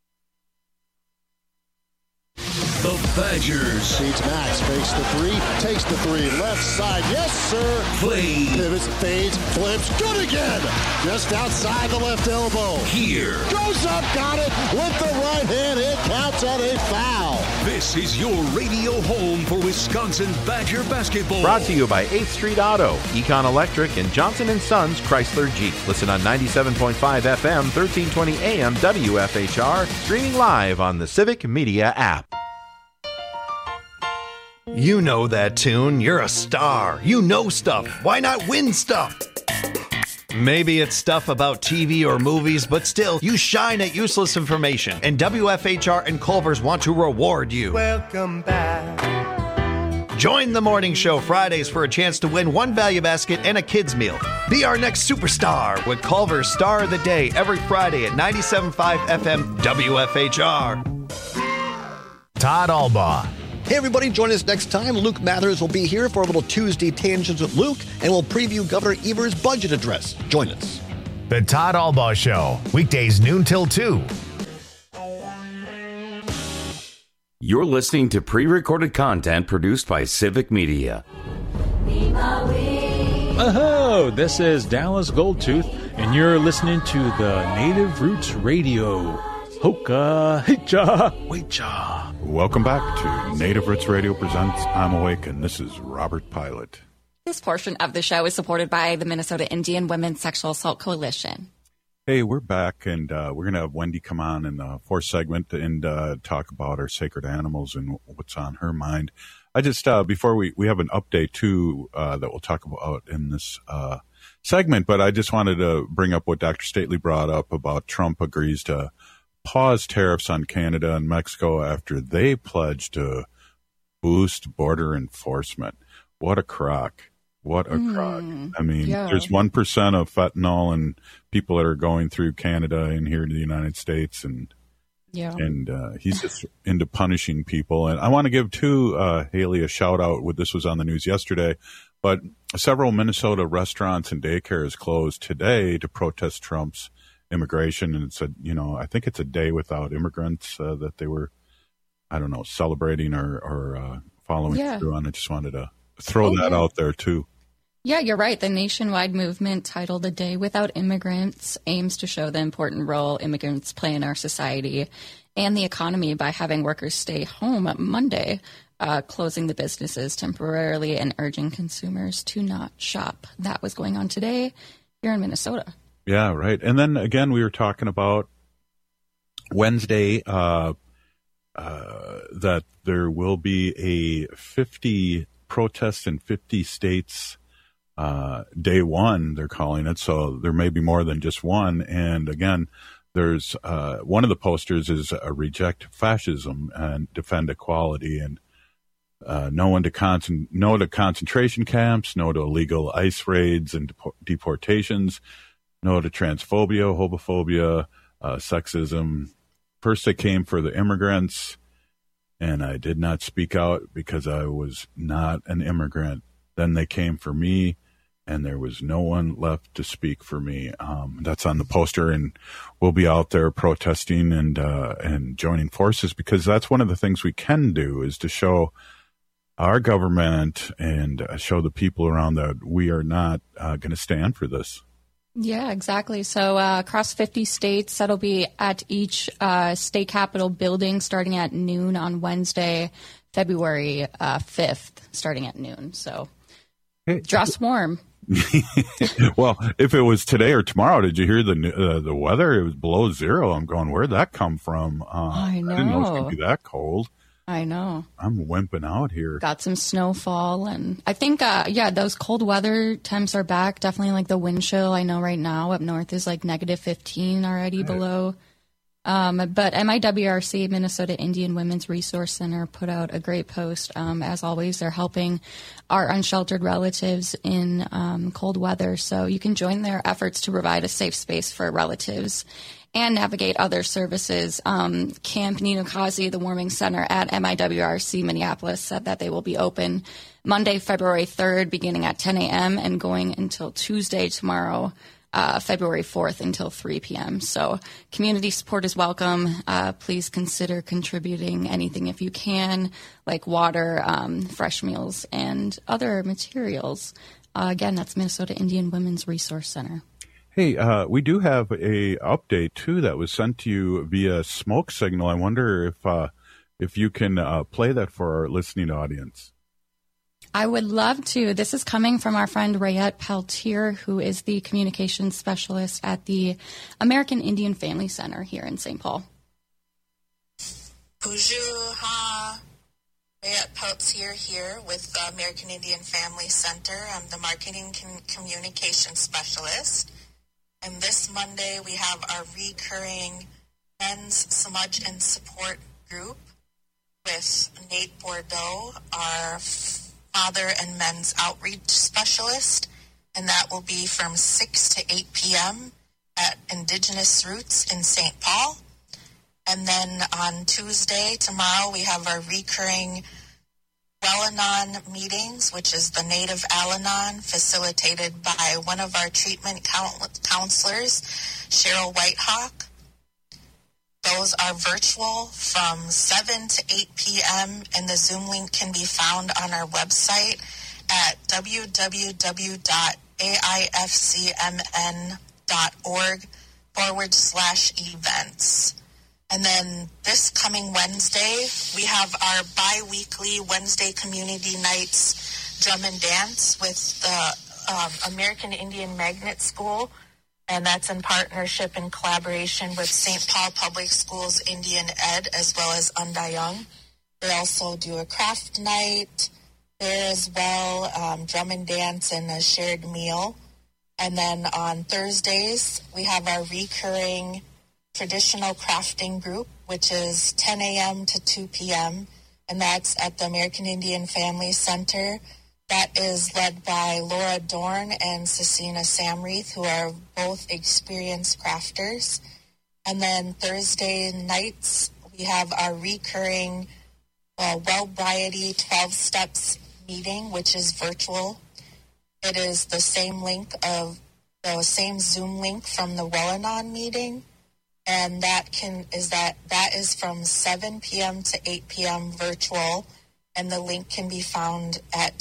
[SPEAKER 26] The Badgers.
[SPEAKER 27] Feeds Max, fakes the three, takes the three, left side, yes sir.
[SPEAKER 26] Play.
[SPEAKER 27] Pivots, fades, flips, good again. Just outside the left elbow.
[SPEAKER 26] Here.
[SPEAKER 27] Goes up, got it, with the right hand, it counts on a foul.
[SPEAKER 26] This is your radio home for Wisconsin Badger basketball.
[SPEAKER 28] Brought to you by 8th Street Auto, Econ Electric, and Johnson & Sons Chrysler Jeep. Listen on 97.5 FM, 1320 AM, WFHR, streaming live on the Civic Media app.
[SPEAKER 29] You know that tune. You're a star. You know stuff. Why not win stuff? Maybe it's stuff about TV or movies, but still, you shine at useless information. And WFHR and Culver's want to reward you.
[SPEAKER 19] Welcome back.
[SPEAKER 29] Join the morning show Fridays for a chance to win one value basket and a kid's meal. Be our next superstar with Culver's Star of the Day every Friday at 97.5 FM WFHR.
[SPEAKER 1] Todd Albaugh.
[SPEAKER 30] Hey everybody, join us next time. Luke Mathers will be here for a little Tuesday Tangents with Luke, and we'll preview Governor Evers' budget address. Join us.
[SPEAKER 1] The Todd Albaugh Show, weekdays noon till 2.
[SPEAKER 15] You're listening to pre-recorded content produced by Civic Media.
[SPEAKER 19] Be my wings.
[SPEAKER 4] Oh, this is Dallas Goldtooth, and you're listening to the Native Roots Radio. Hoka, hicha, wecha.
[SPEAKER 17] Welcome back to Native Roots Radio Presents I'm Awake, and this is Robert Pilot.
[SPEAKER 23] This portion of the show is supported by the Minnesota Indian Women's Sexual Assault Coalition.
[SPEAKER 17] Hey, we're back, and we're going to have Wendy come on in the fourth segment and talk about our sacred animals and what's on her mind. I just, before we have an update, too, that we'll talk about in this segment, but I just wanted to bring up what Dr. Stately brought up about Trump agrees to pause tariffs on Canada and Mexico after they pledged to boost border enforcement. What a crock. What a crock. I mean, there's 1% of fentanyl and people that are going through Canada and here to the United States, and he's just into punishing people. And I want to give, too, Haley, a shout-out. This was on the news yesterday, but several Minnesota restaurants and daycares closed today to protest Trump's immigration, and it's I think it's a day without immigrants that they were, celebrating or following through on. I just wanted to throw that out there too.
[SPEAKER 23] Yeah, you're right. The nationwide movement titled A Day Without Immigrants aims to show the important role immigrants play in our society and the economy by having workers stay home Monday, closing the businesses temporarily and urging consumers to not shop. That was going on today here in Minnesota.
[SPEAKER 17] Yeah, right. And then again, we were talking about Wednesday that there will be a 50 protests in 50 states day one, they're calling it. So there may be more than just one. And again, there's one of the posters is reject fascism and defend equality, and no to concentration camps, no to illegal ICE raids and deportations, no to transphobia, homophobia, sexism. First they came for the immigrants, and I did not speak out because I was not an immigrant. Then they came for me, and there was no one left to speak for me. That's on the poster, and we'll be out there protesting and joining forces, because that's one of the things we can do, is to show our government and show the people around that we are not going to stand for this.
[SPEAKER 23] Yeah, exactly. So across 50 states, that'll be at each state capitol building starting at noon on Wednesday, February 5th, starting at noon. So dress warm.
[SPEAKER 17] Well, if it was today or tomorrow, did you hear the weather? It was below zero. I'm going, where'd that come from?
[SPEAKER 23] I know.
[SPEAKER 17] I didn't know it was going to be that cold.
[SPEAKER 23] I know.
[SPEAKER 17] I'm wimping out here.
[SPEAKER 23] Got some snowfall, and I think, those cold weather temps are back. Definitely like the wind chill. I know right now up north is like -15 already below. But MIWRC, Minnesota Indian Women's Resource Center, put out a great post. As always, they're helping our unsheltered relatives in cold weather. So you can join their efforts to provide a safe space for relatives and navigate other services. Camp Ninokazi, the warming center at MIWRC Minneapolis, said that they will be open Monday, February 3rd, beginning at 10 a.m. and going until Tuesday, tomorrow, February 4th, until 3 p.m. So community support is welcome. Please consider contributing anything if you can, like water, fresh meals, and other materials. Again, that's Minnesota Indian Women's Resource Center.
[SPEAKER 17] Hey, we do have a update, too, that was sent to you via smoke signal. I wonder if you can play that for our listening audience.
[SPEAKER 23] I would love to. This is coming from our friend Rayette Peltier, who is the communications specialist at the American Indian Family Center here in St. Paul.
[SPEAKER 5] Bonjour, Rayette Peltier here with the American Indian Family Center. I'm the marketing communications specialist. And this Monday, we have our recurring Men's Smudge and Support group with Nate Bordeaux, our Father and Men's Outreach Specialist. And that will be from 6 to 8 p.m. at Indigenous Roots in St. Paul. And then on Tuesday, tomorrow, we have our recurring Al-Anon meetings, which is the Native Al-Anon, facilitated by one of our treatment counselors, Cheryl Whitehawk. Those are virtual from 7 to 8 p.m., and the Zoom link can be found on our website at www.ann.org. aifcmn.org/events. And then this coming Wednesday, we have our bi-weekly Wednesday Community Nights Drum and Dance with the American Indian Magnet School. And that's in partnership and collaboration with St. Paul Public Schools Indian Ed as well as Undayung. They also do a craft night there as well, drum and dance and a shared meal. And then on Thursdays, we have our recurring traditional crafting group, which is 10 a.m. to 2 p.m., and that's at the American Indian Family Center. That is led by Laura Dorn and Cecina Samreath, who are both experienced crafters. And then Thursday nights, we have our recurring Well-Briety 12 Steps meeting, which is virtual. It is the same Zoom link from the Wellanon meeting. And that is from 7 p.m. to 8 p.m. virtual. And the link can be found at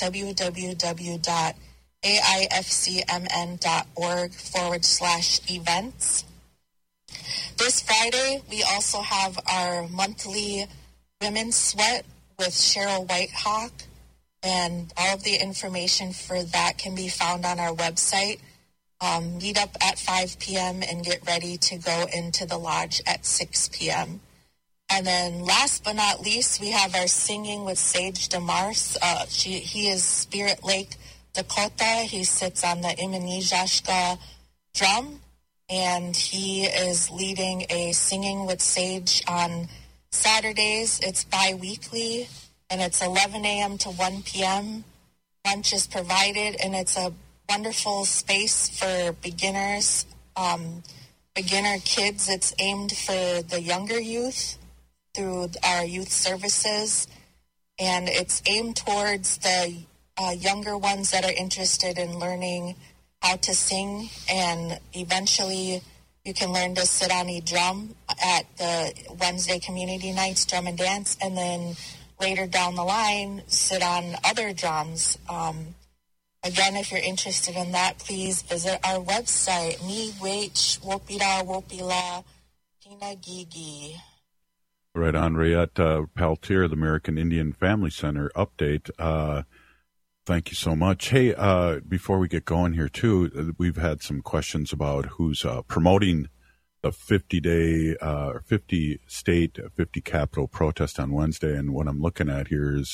[SPEAKER 5] www.aifcmn.org/events. This Friday, we also have our monthly Women's Sweat with Cheryl Whitehawk. And all of the information for that can be found on our website. Meet up at 5 p.m. and get ready to go into the lodge at 6 p.m. And then last but not least, we have our Singing with Sage DeMars. He is Spirit Lake, Dakota. He sits on the Iminijashka drum, and he is leading a Singing with Sage on Saturdays. It's bi-weekly, and it's 11 a.m. to 1 p.m. Lunch is provided, and it's a wonderful space for beginners, beginner kids. It's aimed for the younger youth through our youth services, and it's aimed towards the younger ones that are interested in learning how to sing, and eventually you can learn to sit on a drum at the Wednesday Community Nights Drum and Dance, and then later down the line sit on other drums. Again, if you're interested in that, please visit our website, miwhwopira wopila pinagigi.
[SPEAKER 17] Right on, Rayette Peltier, the American Indian Family Center update. Thank you so much. Hey, before we get going here, too, we've had some questions about who's promoting the 50-day, 50-state, 50 capital protest on Wednesday. And what I'm looking at here is,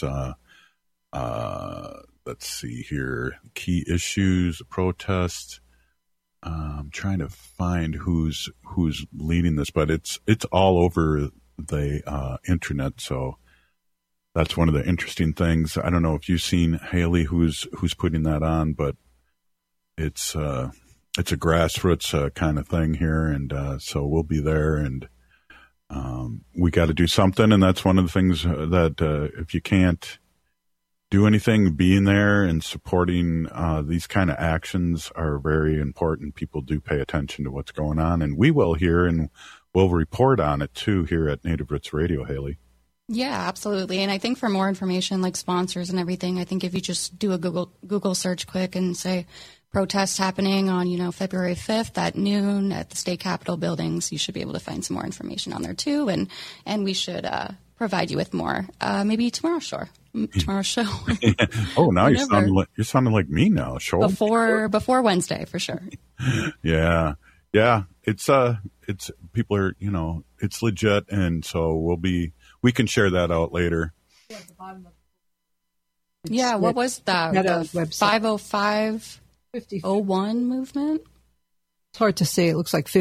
[SPEAKER 17] let's see here, key issues, protest. I'm trying to find who's leading this, but it's all over the internet. So that's one of the interesting things. I don't know if you've seen, Haley, who's putting that on, but it's a grassroots kind of thing here, and so we'll be there, and we got to do something, and that's one of the things that if you can't do anything, being there and supporting these kind of actions are very important. People do pay attention to what's going on, and we will here, and we'll report on it too here at Native Roots Radio, Haley.
[SPEAKER 23] Yeah, absolutely. And I think for more information, like sponsors and everything, I think if you just do a Google search quick and say protest happening on, February 5th at noon at the state capitol buildings, you should be able to find some more information on there too. And we should provide you with more, maybe tomorrow's show.
[SPEAKER 17] Oh, now you're sounding like me now. Show
[SPEAKER 23] before Wednesday for sure.
[SPEAKER 17] Yeah. It's people are, it's legit. And so we can share that out later.
[SPEAKER 23] Yeah, at the bottom of what was that? The 505-5001 movement?
[SPEAKER 2] It's hard to say. It looks like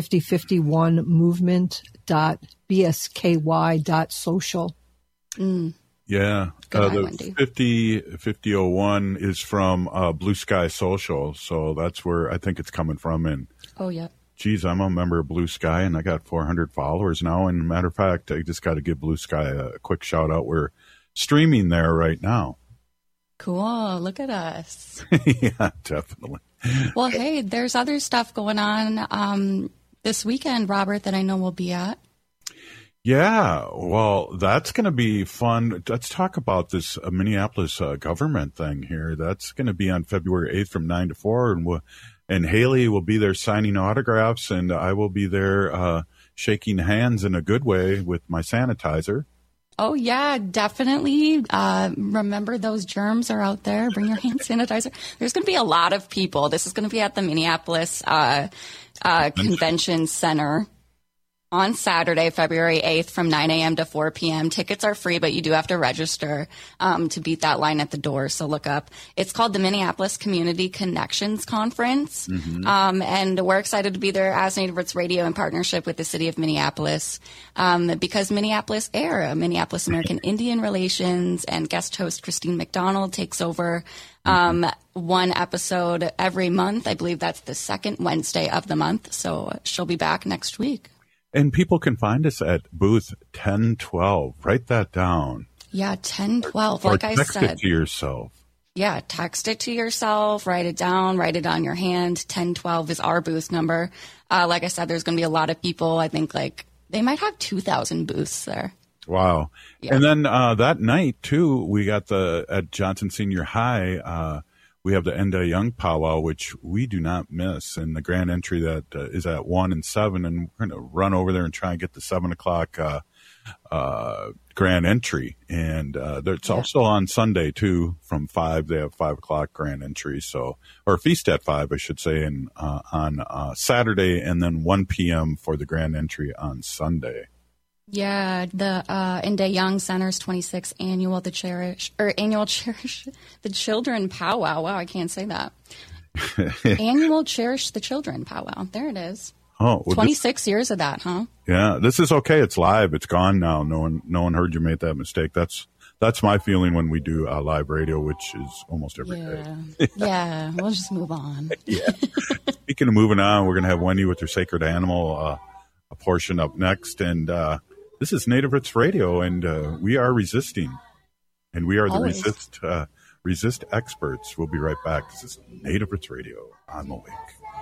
[SPEAKER 2] 5051movement.bsky.social.
[SPEAKER 17] Yeah. The 5001 is from Blue Sky Social. So that's where I think it's coming from. And
[SPEAKER 23] oh, yeah.
[SPEAKER 17] Geez, I'm a member of Blue Sky, and I got 400 followers now. And matter of fact, I just got to give Blue Sky a quick shout out. We're streaming there right now.
[SPEAKER 23] Cool. Look at us.
[SPEAKER 17] Yeah, definitely.
[SPEAKER 23] Well, hey, there's other stuff going on this weekend, Robert, that I know we'll be at.
[SPEAKER 17] Yeah, well, that's going to be fun. Let's talk about this Minneapolis government thing here. That's going to be on February 8th from 9 to 4, and Haley will be there signing autographs, and I will be there shaking hands in a good way with my sanitizer.
[SPEAKER 23] Oh, yeah, definitely. Remember, those germs are out there. Bring your hand sanitizer. There's going to be a lot of people. This is going to be at the Minneapolis Convention Center on Saturday, February 8th from 9 a.m. to 4 p.m. Tickets are free, but you do have to register to beat that line at the door. So look up. It's called the Minneapolis Community Connections Conference. And we're excited to be there as Native Roots Radio in partnership with the city of Minneapolis because Minneapolis AIR, Minneapolis American Indian Relations, and guest host Christine McDonald takes over one episode every month. I believe that's the second Wednesday of the month. So she'll be back next week.
[SPEAKER 17] And people can find us at booth 1012. Write that down.
[SPEAKER 23] Yeah, 1012.
[SPEAKER 17] Or
[SPEAKER 23] like I
[SPEAKER 17] text
[SPEAKER 23] said.
[SPEAKER 17] it to yourself.
[SPEAKER 23] Yeah, text it to yourself. Write it down. Write it on your hand. 1012 is our booth number. Like I said, there's going to be a lot of people. I think they might have 2,000 booths there.
[SPEAKER 17] Wow. Yeah. And then that night, too, we got at Johnson Senior High, we have the Enda Young powwow, which we do not miss, and the grand entry that is at 1 and 7, and we're going to run over there and try and get the 7 o'clock grand entry. And it's also on Sunday, too, from 5. They have 5 o'clock grand entry, or feast at 5, I should say, and on Saturday, and then 1 p.m. for the grand entry on Sunday.
[SPEAKER 23] Yeah, the Enda Young Center's 26th annual Cherish the Children powwow. Wow, I can't say that. Annual Cherish the Children powwow. There it is.
[SPEAKER 17] Oh, well,
[SPEAKER 23] 26 years of that, huh?
[SPEAKER 17] Yeah, this is okay. It's live. It's gone now. No one heard you made that mistake. That's my feeling when we do live radio, which is almost every day.
[SPEAKER 23] Yeah, we'll just move on.
[SPEAKER 17] Yeah. Speaking of moving on, we're going to have Wendy with her Sacred Animal a portion up next, and this is Native Roots Radio, and we are resisting, and we are the resist experts. We'll be right back. This is Native Roots Radio. I'm awake.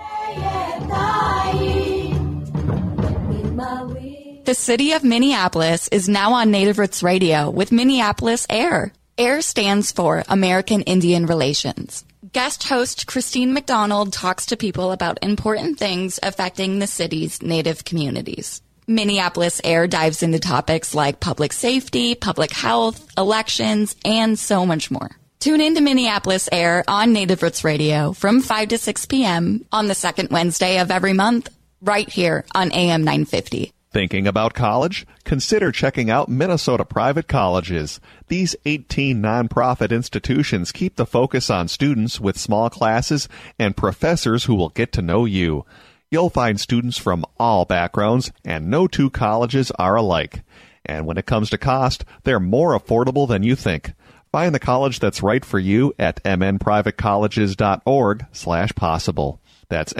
[SPEAKER 23] The city of Minneapolis is now on Native Roots Radio with Minneapolis AIR. AIR stands for American Indian Relations. Guest host Christine McDonald talks to people about important things affecting the city's Native communities. Minneapolis AIR dives into topics like public safety, public health, elections, and so much more. Tune in to Minneapolis AIR on Native Roots Radio from 5 to 6 p.m. on the second Wednesday of every month, right here on AM 950.
[SPEAKER 6] Thinking about college? Consider checking out Minnesota Private Colleges. These 18 nonprofit institutions keep the focus on students with small classes and professors who will get to know you. You'll find students from all backgrounds, and no two colleges are alike. And when it comes to cost, they're more affordable than you think. Find the college that's right for you at mnprivatecolleges.org/possible. That's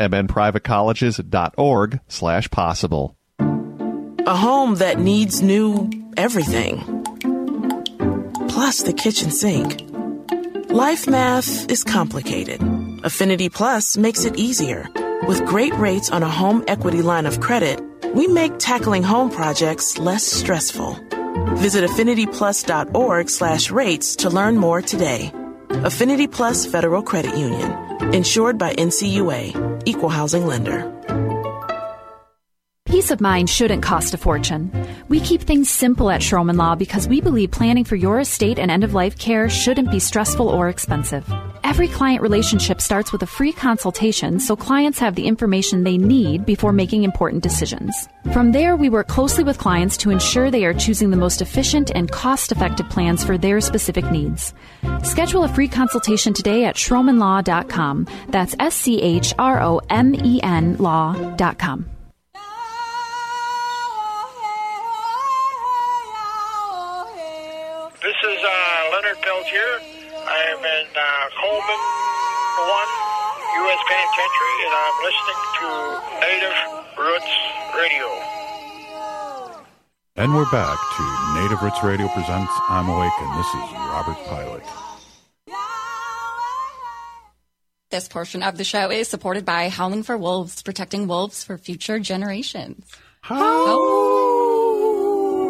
[SPEAKER 6] mnprivatecolleges.org/possible.
[SPEAKER 7] A home that needs new everything. Plus the kitchen sink. Life math is complicated. Affinity Plus makes it easier. With great rates on a home equity line of credit, we make tackling home projects less stressful. Visit affinityplus.org/rates to learn more today. Affinity Plus Federal Credit Union. Insured by NCUA. Equal housing lender.
[SPEAKER 8] Peace of mind shouldn't cost a fortune. We keep things simple at Schroman Law because we believe planning for your estate and end-of-life care shouldn't be stressful or expensive. Every client relationship starts with a free consultation so clients have the information they need before making important decisions. From there, we work closely with clients to ensure they are choosing the most efficient and cost-effective plans for their specific needs. Schedule a free consultation today at schromanlaw.com. That's SCHROMEN law.com.
[SPEAKER 16] This is Leonard Peltier. I am in Coleman 1, U.S. Penitentiary, and I'm listening to Native Roots Radio.
[SPEAKER 17] And we're back to Native Roots Radio presents I'm Awake, and this is Robert Pilot.
[SPEAKER 23] This portion of the show is supported by Howling for Wolves, protecting wolves for future generations.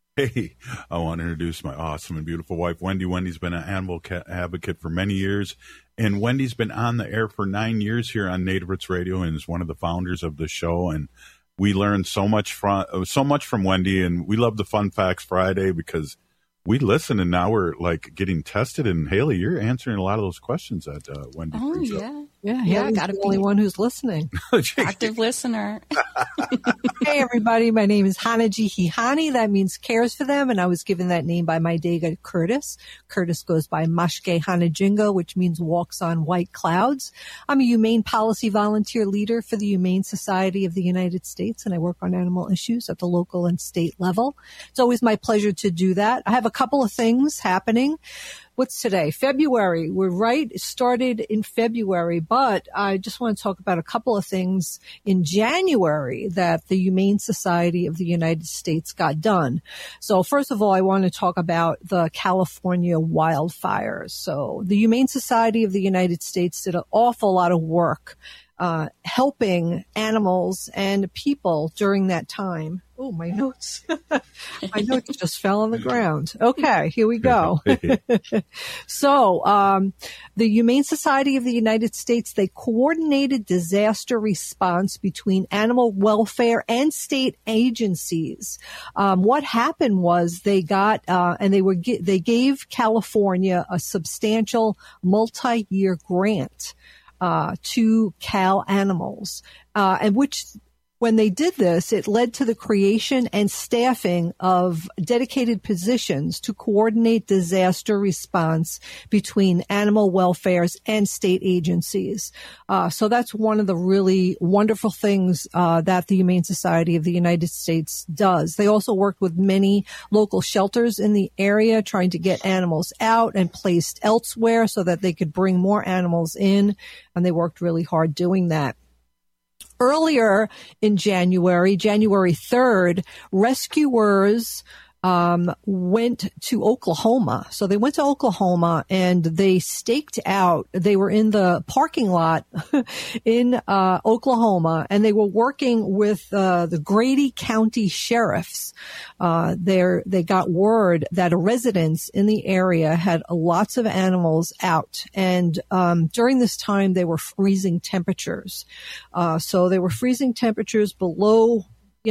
[SPEAKER 17] Hey, I want to introduce my awesome and beautiful wife, Wendy. Wendy's been an animal advocate for many years, and Wendy's been on the air for 9 years here on Native Roots Radio and is one of the founders of the show. And we learned so much from Wendy, and we love the Fun Facts Friday because we listen, and now we're like getting tested. And Haley, you're answering a lot of those questions that Wendy brings up.
[SPEAKER 2] Yeah, gotta be the only one who's listening.
[SPEAKER 23] Active listener.
[SPEAKER 2] Hey, everybody. My name is Hanaji Hihani. That means cares for them. And I was given that name by my Dega Curtis. Curtis goes by Mashke Hanajinga, which means walks on white clouds. I'm a humane policy volunteer leader for the Humane Society of the United States, and I work on animal issues at the local and state level. It's always my pleasure to do that. I have a couple of things happening. What's today? February. We're right. It started in February, but I just want to talk about a couple of things in January that the Humane Society of the United States got done. So first of all, I want to talk about the California wildfires. So the Humane Society of the United States did an awful lot of work helping animals and people during that time. Oh, my notes. My notes just fell on the ground. Okay, here we go. So, the Humane Society of the United States, they coordinated disaster response between animal welfare and state agencies. What happened was they got, and they gave California a substantial multi-year grant to Cal Animals, and which, when they did this, it led to the creation and staffing of dedicated positions to coordinate disaster response between animal welfares and state agencies. So that's one of the really wonderful things that the Humane Society of the United States does. They also worked with many local shelters in the area, trying to get animals out and placed elsewhere so that they could bring more animals in, and they worked really hard doing that. Earlier in January 3rd, rescuers went to Oklahoma. So they went to Oklahoma and they staked out. They were in the parking lot in Oklahoma, and they were working with the Grady County sheriffs. They got word that residents in the area had lots of animals out, and during this time they were freezing temperatures. So they were freezing temperatures below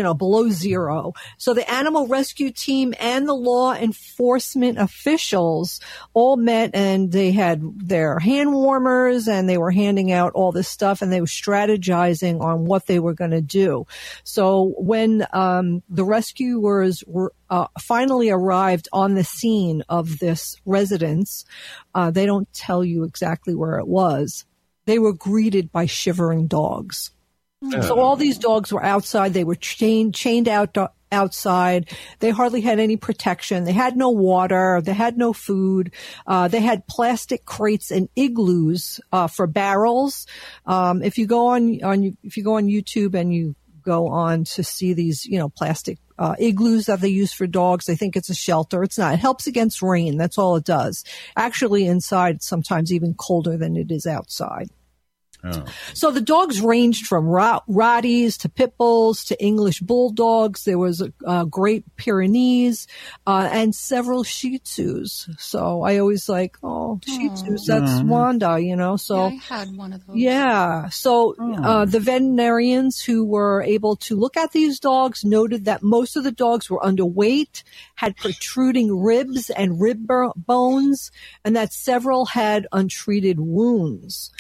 [SPEAKER 2] zero. So the animal rescue team and the law enforcement officials all met, and they had their hand warmers, and they were handing out all this stuff, and they were strategizing on what they were going to do. So when the rescuers were finally arrived on the scene of this residence, they don't tell you exactly where it was. They were greeted by shivering dogs. So all these dogs were outside. They were chained out outside. They hardly had any protection. They had no water. They had no food. They had plastic crates and igloos for barrels. If you go on YouTube and you go on to see these, plastic igloos that they use for dogs, they think it's a shelter. It's not. It helps against rain. That's all it does. Actually, inside, it's sometimes even colder than it is outside. Oh. So the dogs ranged from Rotties to Pit Bulls to English Bulldogs. There was a Great Pyrenees and several Shih Tzus. So I always Shih Tzus, that's Wanda, So
[SPEAKER 23] yeah, I had one of those.
[SPEAKER 2] Yeah. So the veterinarians who were able to look at these dogs noted that most of the dogs were underweight, had protruding ribs and rib bones, and that several had untreated wounds.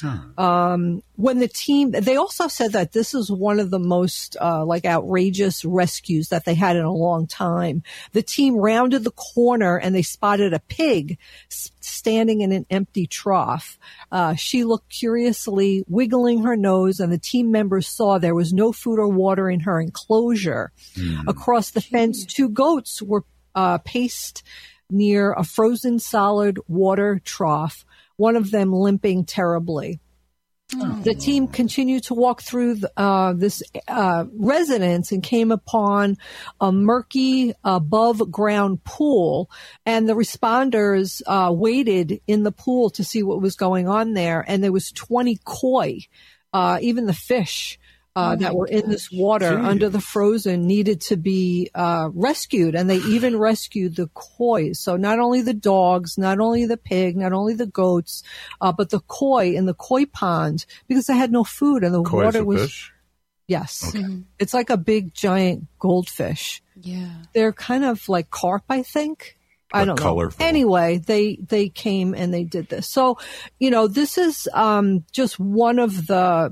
[SPEAKER 2] When the team, they also said that this is one of the most outrageous rescues that they had in a long time. The team rounded the corner and they spotted a pig standing in an empty trough. She looked curiously, wiggling her nose, and the team members saw there was no food or water in her enclosure. Across the fence, 2 goats were paced near a frozen solid water trough, one of them limping terribly. The team continued to walk through this residence and came upon a murky above-ground pool, and the responders waited in the pool to see what was going on there, and there was 20 koi. Even the fish that were in this water under the frozen needed to be rescued, and they even rescued the koi. So not only the dogs, not only the pig, not only the goats, but the koi in the koi pond, because they had no food and the
[SPEAKER 17] Koi
[SPEAKER 2] water
[SPEAKER 17] is a
[SPEAKER 2] was
[SPEAKER 17] fish?
[SPEAKER 2] Yes.
[SPEAKER 17] Okay.
[SPEAKER 2] It's like a big giant goldfish.
[SPEAKER 23] Yeah.
[SPEAKER 2] They're kind of like carp, I think. I don't know. Anyway, they came and they did this. So, this is just one of the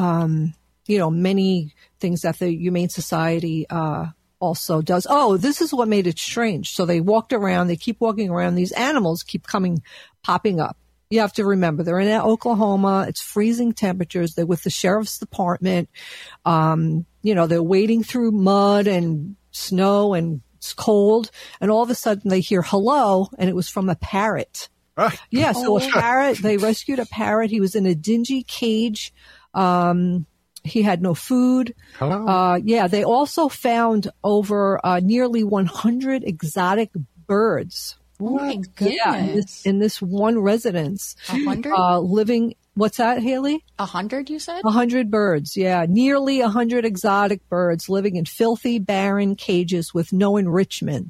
[SPEAKER 2] many things that the Humane Society also does. Oh, this is what made it strange. So they keep walking around. These animals keep popping up. You have to remember, they're in Oklahoma. It's freezing temperatures. They're with the sheriff's department. They're wading through mud and snow and it's cold. And all of a sudden they hear hello, and it was from a parrot. Yeah, so a parrot, they rescued a parrot. He was in a dingy cage. He had no food.
[SPEAKER 17] Hello.
[SPEAKER 2] They also found over nearly 100 exotic birds.
[SPEAKER 23] Oh my goodness.
[SPEAKER 2] Yeah, in this one residence.
[SPEAKER 23] 100?
[SPEAKER 2] Living, what's that, Haley?
[SPEAKER 23] 100, you said?
[SPEAKER 2] 100 birds, yeah. Nearly 100 exotic birds living in filthy, barren cages with no enrichment.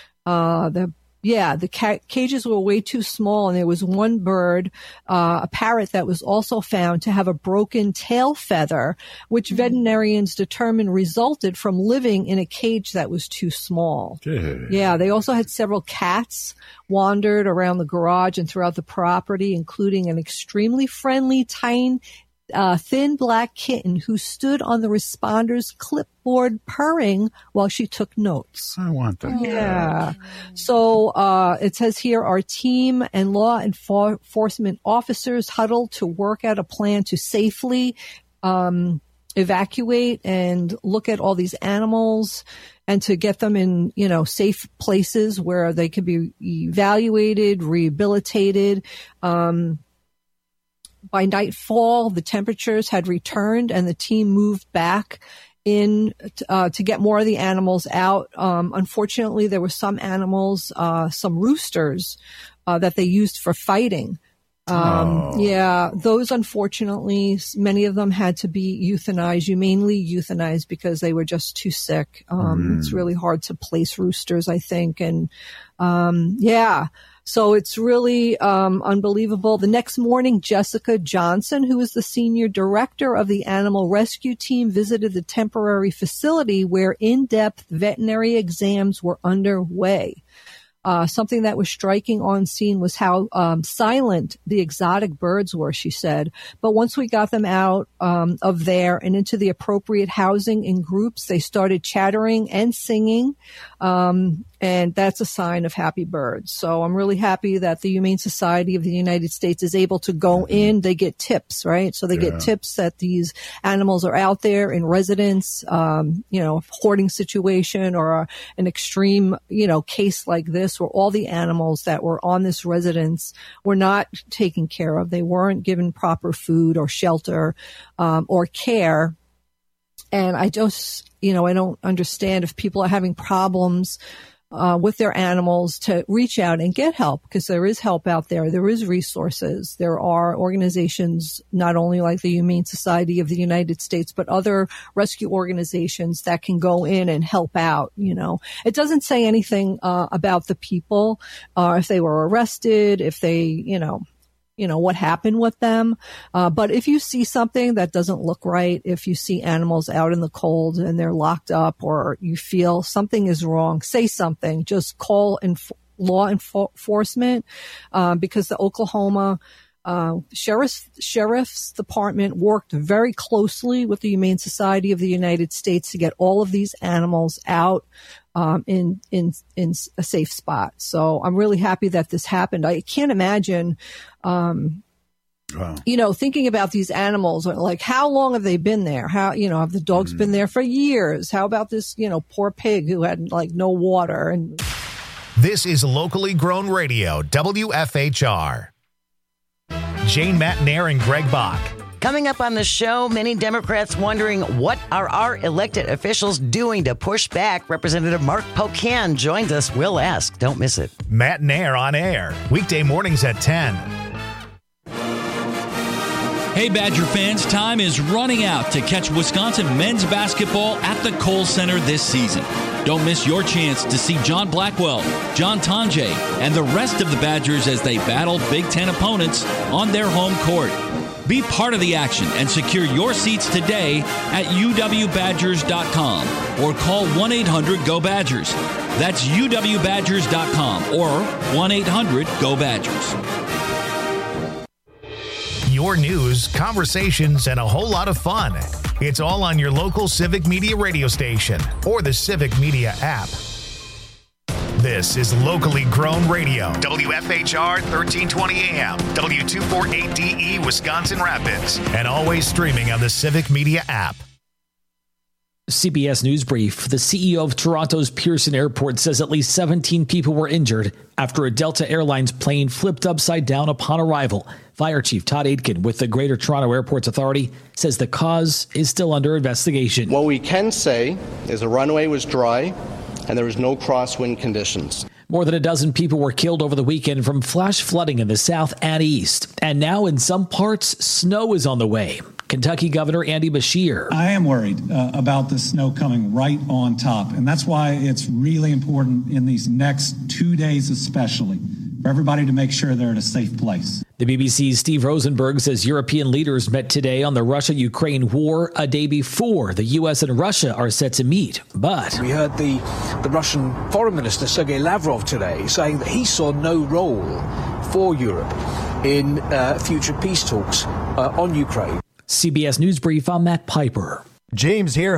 [SPEAKER 2] The cages were way too small, and there was one bird, a parrot, that was also found to have a broken tail feather, which veterinarians determined resulted from living in a cage that was too small. Yeah, they also had several cats wandered around the garage and throughout the property, including an extremely friendly, thin black kitten who stood on the responder's clipboard purring while she took notes.
[SPEAKER 17] I want that.
[SPEAKER 2] Yeah. So it says here, our team and law enforcement officers huddled to work out a plan to safely evacuate and look at all these animals and to get them in, safe places where they could be evaluated, rehabilitated. By nightfall, the temperatures had returned and the team moved back in to get more of the animals out. Unfortunately, there were some animals, some roosters, that they used for fighting. Yeah, those, unfortunately, many of them had to be humanely euthanized because they were just too sick. It's really hard to place roosters, I think. And, so it's really unbelievable. The next morning, Jessica Johnson, who is the senior director of the animal rescue team, visited the temporary facility where in-depth veterinary exams were underway. Something that was striking on scene was how silent the exotic birds were, she said. But once we got them out of there and into the appropriate housing in groups, they started chattering and singing. And that's a sign of happy birds. So I'm really happy that the Humane Society of the United States is able to go in. They get tips, right? So they get tips that these animals are out there in residence, a hoarding situation or an extreme, case like this where all the animals that were on this residence were not taken care of. They weren't given proper food or shelter, or care. And I just, I don't understand if people are having problems with their animals to reach out and get help, because there is help out there. There is resources. There are organizations, not only like the Humane Society of the United States, but other rescue organizations that can go in and help out. It doesn't say anything about the people, if they were arrested, if they, what happened with them. But if you see something that doesn't look right, if you see animals out in the cold and they're locked up, or you feel something is wrong, say something. Just call law enforcement, because the Oklahoma Sheriff's Department worked very closely with the Humane Society of the United States to get all of these animals out in a safe spot. So I'm really happy that this happened. I can't imagine, thinking about these animals, like how long have they been there? How, have the dogs been there for years? How about this, poor pig who had no water? And
[SPEAKER 1] this is locally grown radio, WFHR. Jane Matnair and Greg Bach.
[SPEAKER 3] Coming up on the show, many Democrats wondering what are our elected officials doing to push back. Representative Mark Pocan joins us. We'll ask. Don't miss it.
[SPEAKER 1] Matnair on air, weekday mornings at 10.
[SPEAKER 9] Hey, Badger fans, time is running out to catch Wisconsin men's basketball at the Kohl Center this season. Don't miss your chance to see John Blackwell, John Tonje, and the rest of the Badgers as they battle Big Ten opponents on their home court. Be part of the action and secure your seats today at uwbadgers.com or call 1-800-GO-BADGERS. That's uwbadgers.com or 1-800-GO-BADGERS.
[SPEAKER 1] Your news, conversations, and a whole lot of fun. It's all on your local Civic Media radio station or the Civic Media app. This is locally grown radio. WFHR 1320 AM, W248DE, Wisconsin Rapids, and always streaming on the Civic Media app.
[SPEAKER 10] CBS News Brief. The CEO of Toronto's Pearson Airport says at least 17 people were injured after a Delta Airlines plane flipped upside down upon arrival. Fire Chief Todd Aitken with the Greater Toronto Airports Authority says the cause is still under investigation.
[SPEAKER 11] What we can say is the runway was dry and there was no crosswind conditions.
[SPEAKER 10] More than a dozen people were killed over the weekend from flash flooding in the south and east. And now in some parts, snow is on the way. Kentucky Governor Andy Beshear.
[SPEAKER 12] I am worried about the snow coming right on top. And that's why it's really important in these next 2 days especially for everybody to make sure they're in a safe place.
[SPEAKER 10] The BBC's Steve Rosenberg says European leaders met today on the Russia-Ukraine war a day before the U.S. and Russia are set to meet. But
[SPEAKER 18] we heard the Russian Foreign Minister Sergei Lavrov today saying that he saw no role for Europe in future peace talks on Ukraine.
[SPEAKER 10] CBS News Brief, I'm Matt Piper.
[SPEAKER 20] James here.